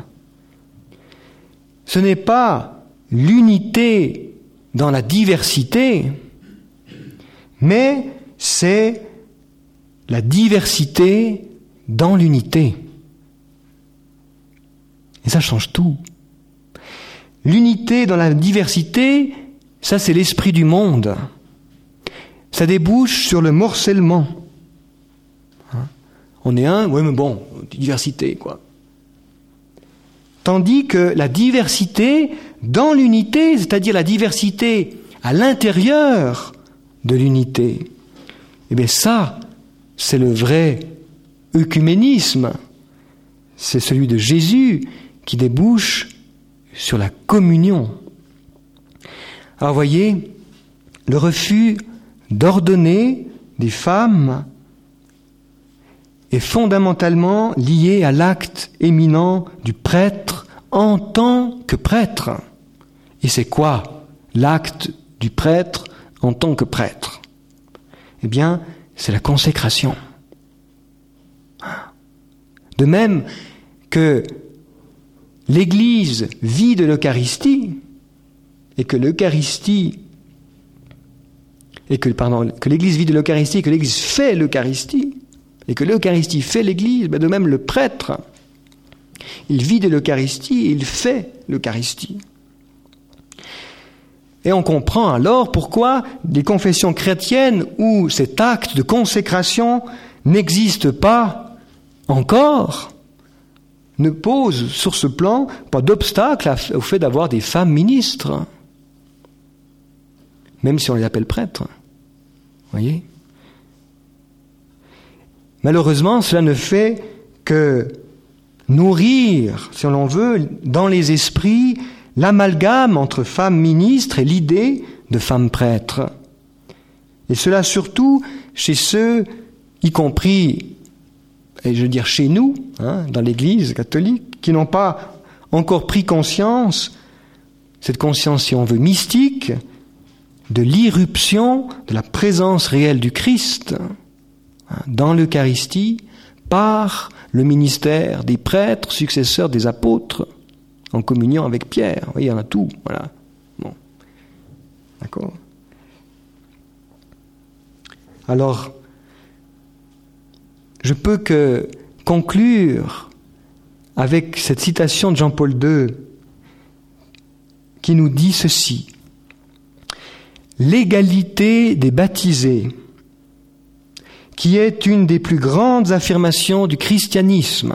Ce n'est pas l'unité dans la diversité, mais c'est la diversité dans l'unité. Et ça change tout. L'unité dans la diversité, ça c'est l'esprit du monde. Ça débouche sur le morcellement. On est un, oui mais bon, diversité quoi. Tandis que la diversité dans l'unité, c'est-à-dire la diversité à l'intérieur de l'unité, eh bien ça, c'est le vrai œcuménisme. C'est celui de Jésus qui débouche sur la communion. Alors voyez, le refus d'ordonner des femmes est fondamentalement lié à l'acte éminent du prêtre en tant que prêtre. Et c'est quoi l'acte du prêtre en tant que prêtre? Eh bien, c'est la consécration. De même que l'Église vit de l'Eucharistie et que l'Eucharistie que l'Église vit de l'Eucharistie et que l'Église fait l'Eucharistie et que l'Eucharistie fait l'Église, de même le prêtre, il vit de l'Eucharistie et il fait l'Eucharistie. Et on comprend alors pourquoi des confessions chrétiennes où cet acte de consécration n'existe pas encore ne pose sur ce plan pas d'obstacle au fait d'avoir des femmes ministres, même si on les appelle prêtres. Voyez ? Malheureusement, cela ne fait que nourrir, si l'on veut, dans les esprits, l'amalgame entre femmes ministres et l'idée de femmes prêtres. Et cela surtout chez ceux, y compris, et je veux dire chez nous, dans l'Église catholique, qui n'ont pas encore pris conscience, cette conscience, si on veut, mystique, de l'irruption de la présence réelle du Christ dans l'Eucharistie par le ministère des prêtres, successeurs des apôtres, en communion avec Pierre. Vous voyez, il y en a tout. Voilà. Bon. D'accord. Alors, je peux que conclure avec cette citation de Jean-Paul II qui nous dit ceci. L'égalité des baptisés, qui est une des plus grandes affirmations du christianisme,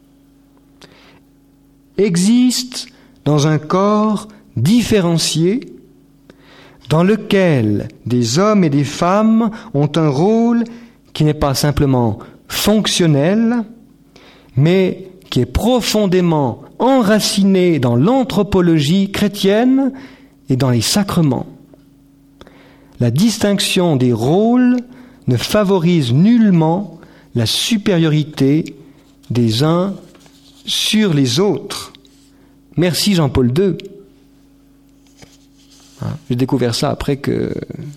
existe dans un corps différencié dans lequel des hommes et des femmes ont un rôle qui n'est pas simplement fonctionnel, mais qui est profondément enraciné dans l'anthropologie chrétienne et dans les sacrements. La distinction des rôles ne favorise nullement la supériorité des uns sur les autres. Merci Jean-Paul II. J'ai découvert ça après que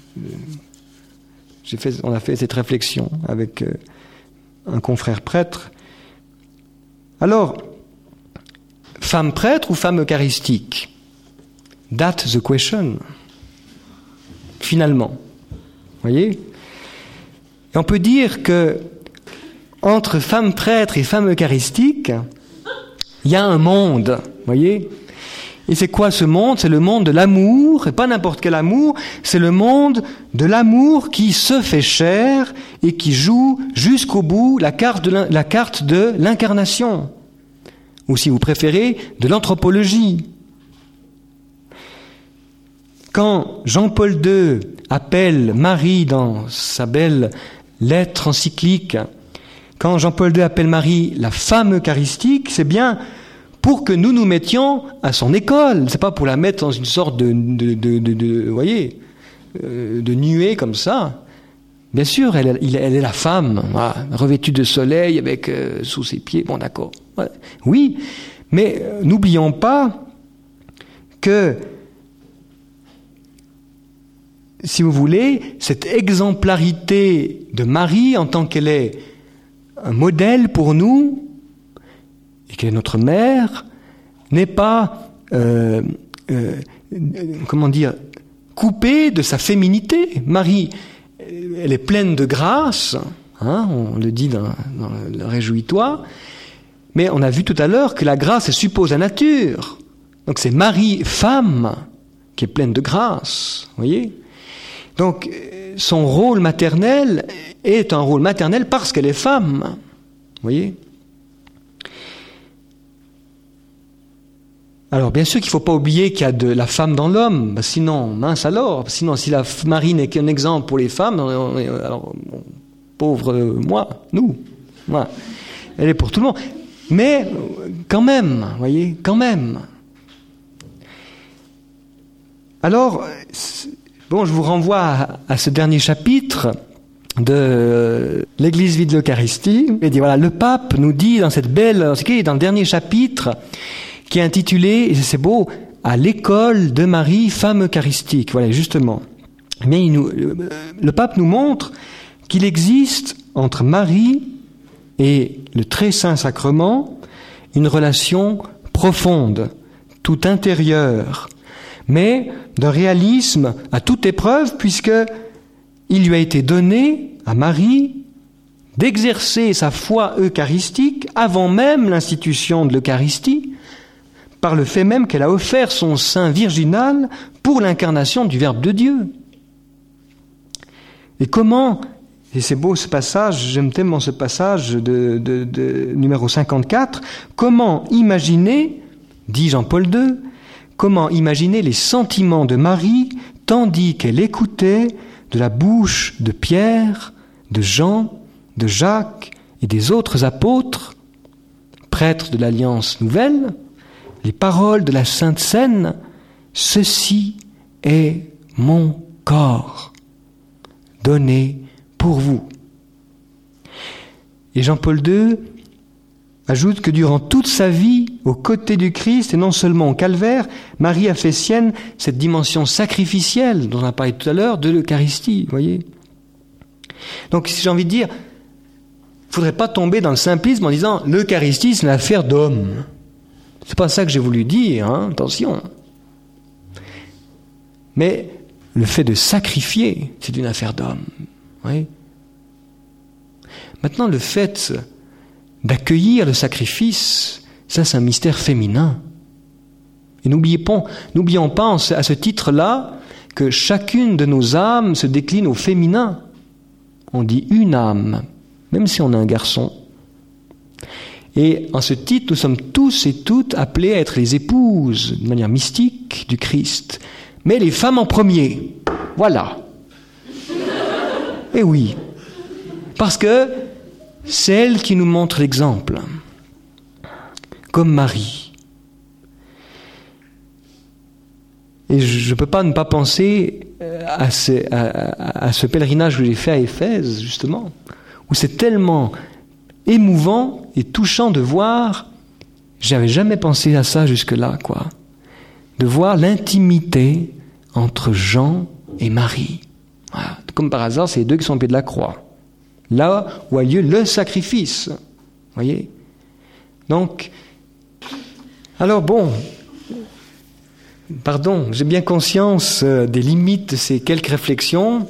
on a fait cette réflexion avec un confrère prêtre. Alors, femme prêtre ou femme eucharistique? That's the question. Finalement. Voyez? Et on peut dire que entre femme prêtre et femme eucharistique, il y a un monde. Voyez? Et c'est quoi ce monde? C'est le monde de l'amour, et pas n'importe quel amour, c'est le monde de l'amour qui se fait chair et qui joue jusqu'au bout la carte de l'incarnation, ou si vous préférez, de l'anthropologie. Quand Jean-Paul II appelle Marie dans sa belle lettre encyclique, quand Jean-Paul II appelle Marie la femme eucharistique, c'est bien pour que nous nous mettions à son école. C'est pas pour la mettre dans une sorte de voyez, de nuée comme ça. Bien sûr, elle est la femme, voilà, revêtue de soleil avec sous ses pieds. Bon, d'accord. Ouais. Oui, mais n'oublions pas que, si vous voulez, cette exemplarité de Marie en tant qu'elle est un modèle pour nous, et qu'elle est notre mère, n'est pas, coupée de sa féminité. Marie, elle est pleine de grâce, on le dit dans le Réjouis-toi, mais on a vu tout à l'heure que la grâce, elle suppose la nature. Donc c'est Marie, femme, qui est pleine de grâce, voyez ? Donc son rôle maternel est un rôle maternel parce qu'elle est femme, voyez ? Alors, bien sûr qu'il ne faut pas oublier qu'il y a de la femme dans l'homme, sinon, mince alors, sinon si la Marie n'est qu'un exemple pour les femmes, alors, pauvre nous, elle est pour tout le monde. Mais, quand même, voyez, quand même. Alors, bon, je vous renvoie à ce dernier chapitre de l'Église vit de l'Eucharistie. Il dit, voilà, le pape nous dit dans cette belle, dans le dernier chapitre, qui est intitulé, et c'est beau, à l'école de Marie, femme eucharistique. Voilà, justement. Mais le pape nous montre qu'il existe entre Marie et le très saint sacrement une relation profonde, tout intérieure, mais d'un réalisme à toute épreuve, puisque il lui a été donné à Marie d'exercer sa foi eucharistique avant même l'institution de l'Eucharistie, par le fait même qu'elle a offert son sein virginal pour l'incarnation du Verbe de Dieu. Et comment Et c'est beau ce passage, j'aime tellement ce passage de numéro 54. Comment imaginer, dit Jean-Paul II, comment imaginer les sentiments de Marie tandis qu'elle écoutait de la bouche de Pierre, de Jean, de Jacques et des autres apôtres, prêtres de l'Alliance nouvelle, les paroles de la Sainte Seine, « Ceci est mon corps, donné pour vous. » Et Jean-Paul II ajoute que durant toute sa vie, aux côtés du Christ, et non seulement au calvaire, Marie a fait sienne cette dimension sacrificielle, dont on a parlé tout à l'heure, de l'Eucharistie, voyez. Donc, si j'ai envie de dire, il ne faudrait pas tomber dans le simplisme en disant « l'Eucharistie, c'est une affaire d'homme ». C'est pas ça que j'ai voulu dire, hein, attention. Mais le fait de sacrifier, c'est une affaire d'homme. Oui. Maintenant, le fait d'accueillir le sacrifice, ça c'est un mystère féminin. Et n'oublions pas à ce titre-là que chacune de nos âmes se décline au féminin. On dit une âme, même si on a un garçon. Et en ce titre, nous sommes tous et toutes appelés à être les épouses, de manière mystique, du Christ. Mais les femmes en premier. Voilà. Et oui. Parce que c'est elle qui nous montre l'exemple. Comme Marie. Et je ne peux pas ne pas penser à ce pèlerinage que j'ai fait à Éphèse, justement, où c'est tellement émouvant et touchant de voir, j'avais jamais pensé à ça jusque-là, quoi, de voir l'intimité entre Jean et Marie. Voilà. Comme par hasard, c'est les deux qui sont au pied de la croix. Là où a lieu le sacrifice. Voyez ? Donc, alors bon, pardon, j'ai bien conscience des limites de ces quelques réflexions.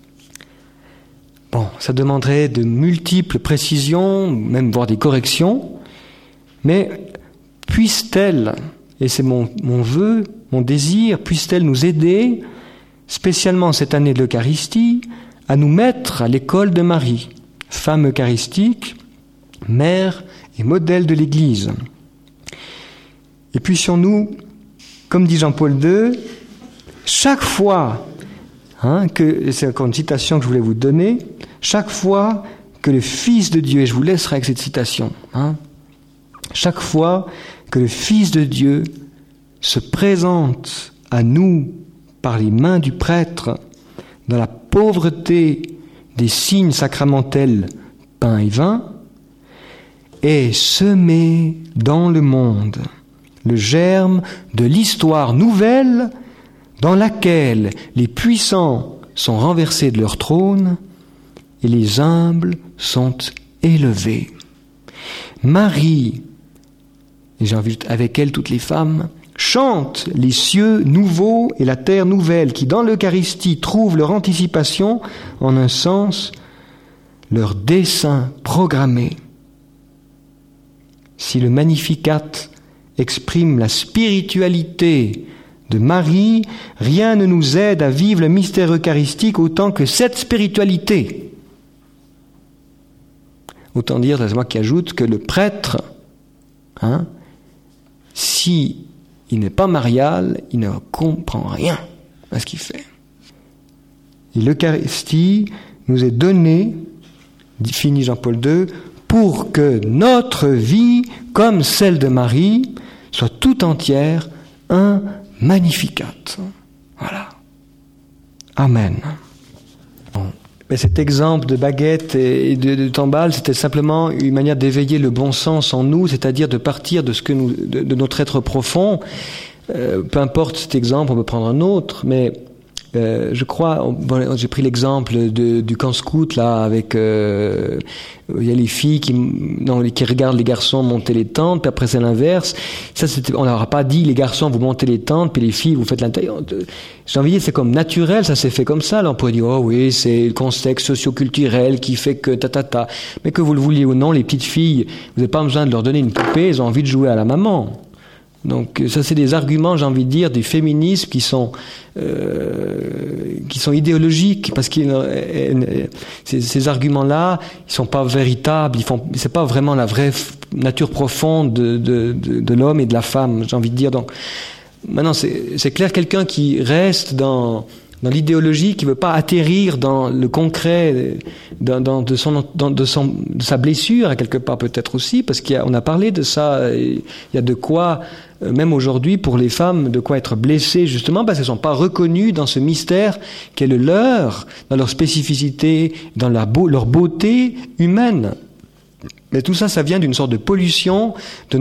Bon, ça demanderait de multiples précisions, même voire des corrections, mais puisse-t-elle, et c'est mon vœu, mon désir, puisse-t-elle nous aider, spécialement cette année de l'Eucharistie, à nous mettre à l'école de Marie, femme eucharistique, mère et modèle de l'Église. Et puissions-nous, comme dit Jean-Paul II, chaque fois, c'est encore une citation que je voulais vous donner, chaque fois que le Fils de Dieu, et je vous laisserai avec cette citation, chaque fois que le Fils de Dieu se présente à nous par les mains du prêtre dans la pauvreté des signes sacramentels pain et vin, et semer dans le monde le germe de l'histoire nouvelle dans laquelle les puissants sont renversés de leur trône et les humbles sont élevés. Marie, et j'invite avec elle toutes les femmes, chante les cieux nouveaux et la terre nouvelle qui, dans l'Eucharistie, trouvent leur anticipation, en un sens, leur dessein programmé. Si le Magnificat exprime la spiritualité de Marie, rien ne nous aide à vivre le mystère eucharistique autant que cette spiritualité. Autant dire, c'est moi qui ajoute, que le prêtre, si il n'est pas marial, il ne comprend rien à ce qu'il fait. Et l'Eucharistie nous est donnée, finit Jean-Paul II, pour que notre vie, comme celle de Marie, soit tout entière un Magnificat. Voilà. Amen. Bon. Mais cet exemple de baguette et de tambal, c'était simplement une manière d'éveiller le bon sens en nous, c'est-à-dire de partir de de notre être profond. Peu importe cet exemple, on peut prendre un autre, mais je crois, j'ai pris l'exemple du camp scout là, avec il y a les filles qui regardent les garçons monter les tentes, puis après c'est l'inverse. Ça, on leur a pas dit les garçons vous montez les tentes, puis les filles vous faites l'intérieur. J'ai envie de dire c'est comme naturel, ça s'est fait comme ça. Là on pourrait dire oh oui c'est le contexte socio-culturel qui fait que Mais que vous le vouliez ou non, les petites filles, vous n'avez pas besoin de leur donner une poupée, elles ont envie de jouer à la maman. Donc ça, c'est des arguments, j'ai envie de dire, du féminisme qui sont idéologiques, parce que ces arguments-là, ils sont pas véritables, c'est pas vraiment la vraie nature profonde de l'homme et de la femme, j'ai envie de dire. Donc maintenant, c'est clair, quelqu'un qui reste dans l'idéologie, qui veut pas atterrir dans le concret de sa blessure, à quelque part peut-être aussi, parce qu'on a parlé de ça, il y a de quoi, même aujourd'hui pour les femmes, de quoi être blessées, justement parce qu'elles sont pas reconnues dans ce mystère qui est le leur, dans leur spécificité, dans leur beauté humaine. Mais tout ça, ça vient d'une sorte de pollution de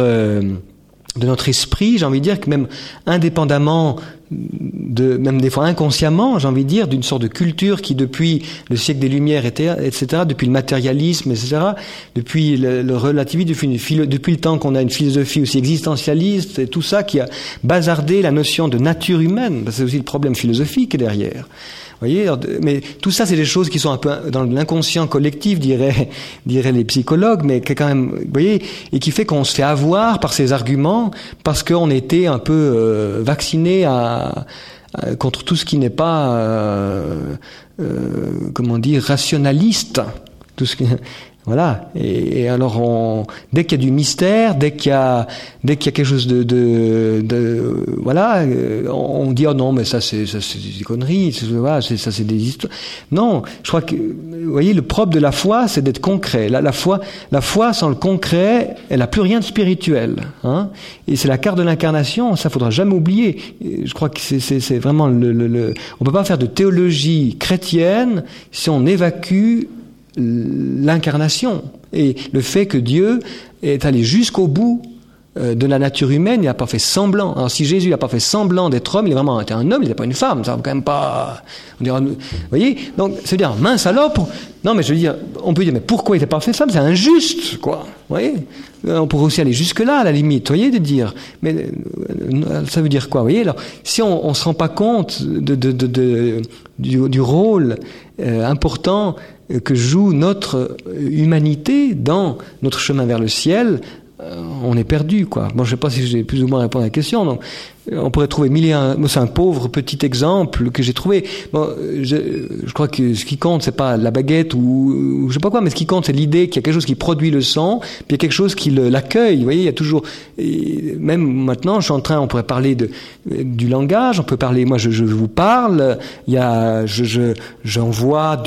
notre esprit, j'ai envie de dire, que même indépendamment même des fois inconsciemment, j'ai envie de dire, d'une sorte de culture qui depuis le siècle des Lumières, etc., depuis le matérialisme, etc., depuis le relativisme, depuis le temps qu'on a une philosophie aussi existentialiste, et tout ça qui a bazardé la notion de nature humaine, parce que c'est aussi le problème philosophique derrière. Vous voyez, mais tout ça, c'est des choses qui sont un peu dans l'inconscient collectif, diraient les psychologues, mais qui est quand même, vous voyez, et qui fait qu'on se fait avoir par ces arguments parce qu'on était un peu vacciné contre tout ce qui n'est pas, comment dire, rationaliste, tout ce qui, voilà. Et alors dès qu'il y a du mystère, dès qu'il y a quelque chose voilà, on dit, oh non, mais ça c'est des conneries, ça c'est des histoires. Non, je crois que, vous voyez, le propre de la foi, c'est d'être concret. La foi sans le concret, elle n'a plus rien de spirituel, hein. Et c'est la carte de l'incarnation, ça faudra jamais oublier. Je crois que c'est vraiment on peut pas faire de théologie chrétienne si on évacue l'incarnation et le fait que Dieu est allé jusqu'au bout de la nature humaine. Il n'a pas fait semblant. Alors si Jésus n'a pas fait semblant d'être homme, il est vraiment été un homme, il n'est pas une femme. Ça va quand même pas. On dira, vous voyez. Donc c'est dire mince alors. Non mais je veux dire, on peut dire mais pourquoi il n'était pas fait femme? C'est injuste, quoi. Vous voyez. On pourrait aussi aller jusque là à la limite, vous voyez, de dire. Mais ça veut dire quoi, vous voyez? Alors si on se rend pas compte du rôle important que joue notre humanité dans notre chemin vers le ciel, on est perdu, quoi. Bon, je sais pas si j'ai plus ou moins répondu à la question. Donc, on pourrait trouver moi, c'est un pauvre petit exemple que j'ai trouvé. Bon, je crois que ce qui compte, c'est pas la baguette ou je sais pas quoi, mais ce qui compte, c'est l'idée qu'il y a quelque chose qui produit le son, puis il y a quelque chose qui l'accueille. Vous voyez, il y a toujours, même maintenant, on pourrait parler du langage, on peut parler, moi, je vous parle, il y a, j'envoie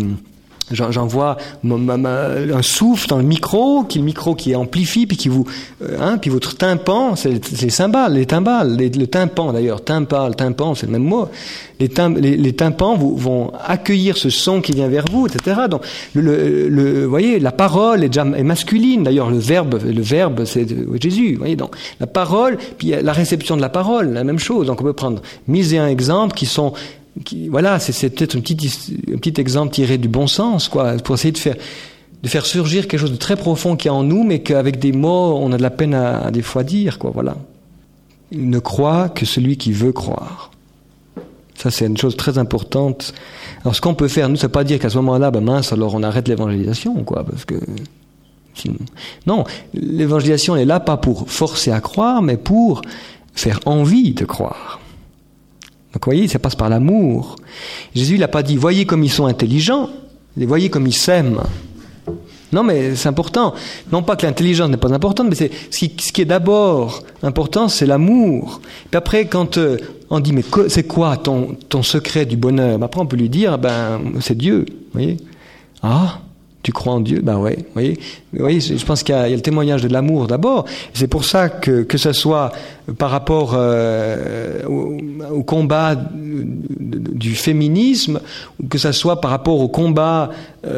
un souffle dans le micro qui amplifie, puis qui vous, puis votre tympan, c'est les cymbales, les timbales, le tympan d'ailleurs, tympan, c'est le même mot. Les tympans vont accueillir ce son qui vient vers vous, etc. Donc, vous voyez, la parole est masculine. D'ailleurs, le verbe, c'est Jésus. Vous voyez, donc, la parole, puis la réception de la parole, la même chose. Donc, on peut prendre 1001 exemples voilà, c'est peut-être un petit exemple tiré du bon sens, quoi, pour essayer de faire surgir quelque chose de très profond qui est en nous, mais qu'avec des mots, on a de la peine à des fois dire, quoi, voilà. Il ne croit que celui qui veut croire. Ça, c'est une chose très importante. Alors, ce qu'on peut faire, nous, c'est pas dire qu'à ce moment-là, mince, alors on arrête l'évangélisation, quoi, parce que non, l'évangélisation est là pas pour forcer à croire, mais pour faire envie de croire. Donc, vous voyez, ça passe par l'amour. Jésus, il n'a pas dit, voyez comme ils sont intelligents, voyez comme ils s'aiment. Non, mais c'est important. Non pas que l'intelligence n'est pas importante, mais ce qui est d'abord important, c'est l'amour. Puis après, quand on dit, mais c'est quoi ton secret du bonheur? Après, on peut lui dire, c'est Dieu. Vous voyez? Ah, tu crois en Dieu? Ouais. Vous voyez, je pense qu'il y a le témoignage de l'amour d'abord. C'est pour ça que ça soit par rapport au combat du féminisme, ou que ça soit par rapport au combat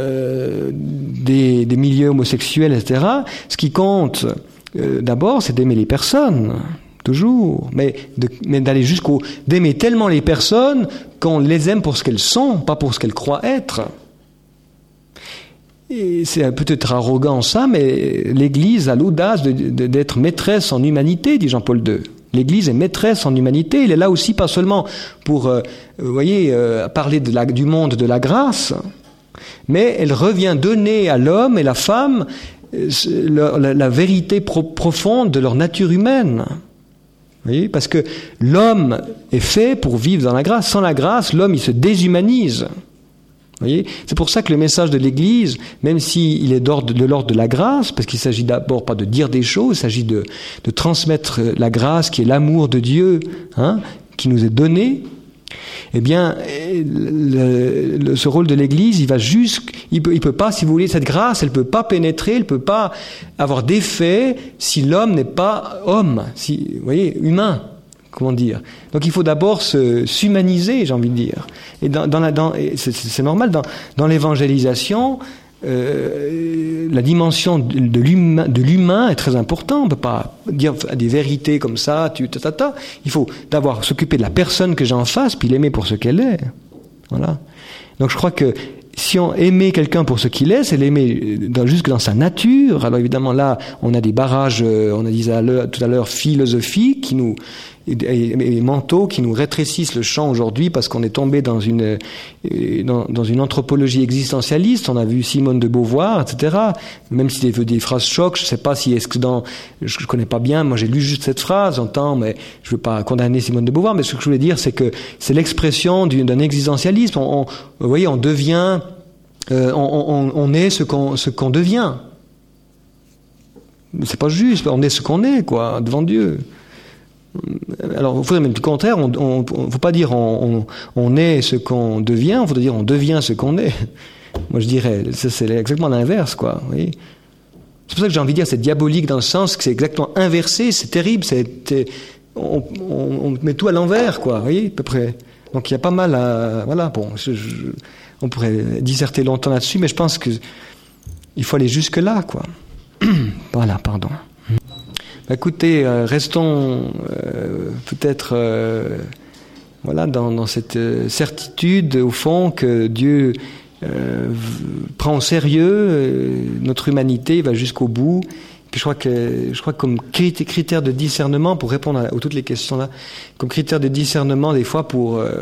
des milieux homosexuels, etc. Ce qui compte d'abord, c'est d'aimer les personnes. Toujours, mais d'aller d'aimer tellement les personnes qu'on les aime pour ce qu'elles sont, pas pour ce qu'elles croient être. Et c'est peut-être arrogant ça, mais l'Église a l'audace d'être maîtresse en humanité, dit Jean-Paul II. L'Église est maîtresse en humanité. Il est là aussi pas seulement pour, parler du monde de la grâce, mais elle revient donner à l'homme et la femme la vérité profonde de leur nature humaine. Vous voyez, parce que l'homme est fait pour vivre dans la grâce. Sans la grâce, l'homme, il se déshumanise. Vous voyez, c'est pour ça que le message de l'Église, même s'il est de l'ordre de la grâce, parce qu'il s'agit d'abord pas de dire des choses, il s'agit de transmettre la grâce qui est l'amour de Dieu, qui nous est donné. Eh bien, ce rôle de l'Église, il peut pas, si vous voulez, cette grâce, elle peut pas pénétrer, elle peut pas avoir d'effet si l'homme n'est pas homme, vous voyez, humain. Comment dire? Donc il faut d'abord s'humaniser, j'ai envie de dire. Et c'est normal, dans l'évangélisation, la dimension de l'humain est très importante. On ne peut pas dire des vérités comme ça, Il faut d'abord s'occuper de la personne que j'ai en face, puis l'aimer pour ce qu'elle est. Voilà. Donc je crois que si on aimait quelqu'un pour ce qu'il est, c'est l'aimer jusque dans sa nature. Alors évidemment là, on a des barrages, on a dit tout à l'heure, philosophiques et mentaux qui nous rétrécissent le champ aujourd'hui parce qu'on est tombé dans une anthropologie existentialiste. On a vu Simone de Beauvoir, etc. Même si des phrases choquent, je sais pas si je connais pas bien. Moi, j'ai lu juste cette phrase, j'entends, mais je veux pas condamner Simone de Beauvoir. Mais ce que je voulais dire, c'est que c'est l'expression d'un existentialisme. Vous voyez, on devient, on est ce qu'on devient. C'est pas juste. On est ce qu'on est, quoi, devant Dieu. Alors, il faudrait même du contraire, faut pas dire on est ce qu'on devient, il faudrait dire on devient ce qu'on est. Moi, je dirais, c'est exactement l'inverse, quoi. Vous voyez, c'est pour ça que j'ai envie de dire c'est diabolique dans le sens que c'est exactement inversé, c'est terrible, on met tout à l'envers, quoi. Vous voyez, à peu près. Donc, il y a pas mal à, voilà, bon, on pourrait disserter longtemps là-dessus, mais je pense que il faut aller jusque là, quoi. Voilà, pardon. Écoutez, restons peut-être voilà, dans cette certitude, au fond, que Dieu prend au sérieux notre humanité, va jusqu'au bout. Puis je crois que comme critère de discernement, pour répondre à toutes les questions là, comme critère de discernement, des fois,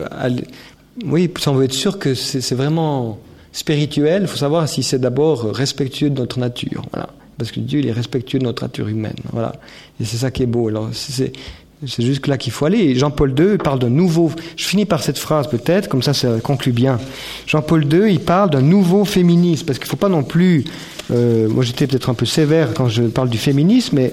oui, si on veut être sûr que c'est vraiment spirituel, il faut savoir si c'est d'abord respectueux de notre nature. Voilà. Parce que Dieu, il est respectueux de notre nature humaine. Voilà. Et c'est ça qui est beau. Alors, c'est jusque là qu'il faut aller. Et Jean-Paul II parle d'un nouveau... Je finis par cette phrase peut-être, comme ça conclut bien. Jean-Paul II, il parle d'un nouveau féminisme. Parce qu'il ne faut pas non plus... moi, j'étais peut-être un peu sévère quand je parle du féminisme, mais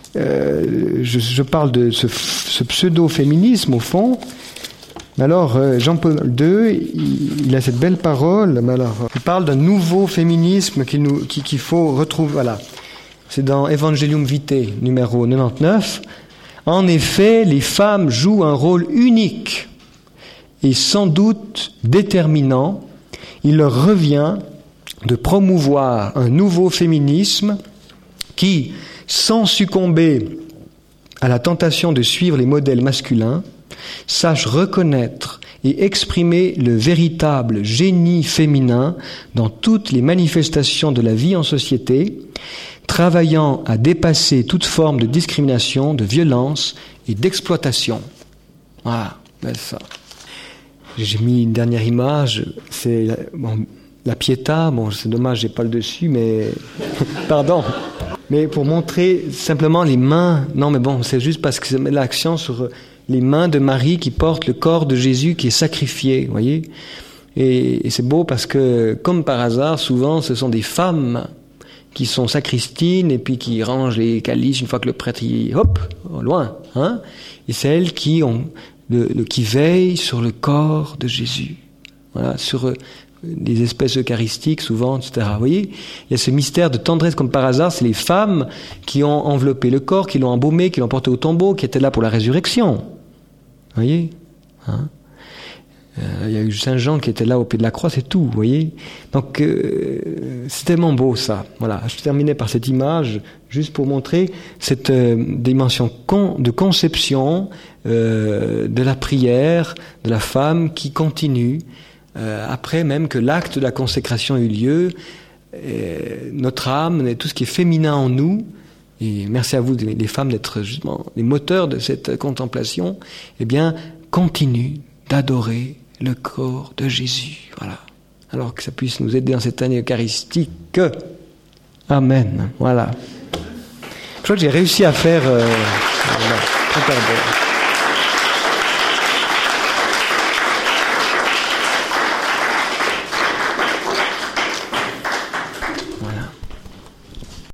je parle de ce pseudo-féminisme, au fond. Alors, Jean-Paul II, il a cette belle parole, mais alors, il parle d'un nouveau féminisme qu'il faut retrouver, voilà. C'est dans Evangelium Vitae, numéro 99. En effet, les femmes jouent un rôle unique et sans doute déterminant. Il leur revient de promouvoir un nouveau féminisme qui, sans succomber à la tentation de suivre les modèles masculins, sache reconnaître et exprimer le véritable génie féminin dans toutes les manifestations de la vie en société, travaillant à dépasser toute forme de discrimination, de violence et d'exploitation. Voilà, c'est ça. J'ai mis une dernière image, c'est la Pietà. Bon, c'est dommage, j'ai pas le dessus, mais pardon. Mais pour montrer simplement les mains. Non, mais bon, c'est juste parce que ça met l'accent sur les mains de Marie qui portent le corps de Jésus qui est sacrifié, vous voyez. Et c'est beau parce que, comme par hasard, souvent, ce sont des femmes qui sont sacristines et puis qui rangent les calices une fois que le prêtre y hop, au loin, hein. Et c'est elles qui veillent sur le corps de Jésus. Voilà, sur des espèces eucharistiques souvent, etc. Vous voyez, il y a ce mystère de tendresse comme par hasard, c'est les femmes qui ont enveloppé le corps, qui l'ont embaumé, qui l'ont porté au tombeau, qui étaient là pour la résurrection. Vous voyez, hein? Il y a eu Saint Jean qui était là au pied de la croix, c'est tout, vous voyez. Donc, c'est tellement beau ça. Voilà, je terminais par cette image, juste pour montrer cette dimension de conception de la prière de la femme qui continue, après même que l'acte de la consécration ait eu lieu, notre âme, tout ce qui est féminin en nous, et merci à vous les femmes d'être justement les moteurs de cette contemplation, eh bien, continue d'adorer le corps de Jésus. Voilà. Alors que ça puisse nous aider dans cette année eucharistique. Amen. Voilà. Je crois que j'ai réussi à faire... voilà. Très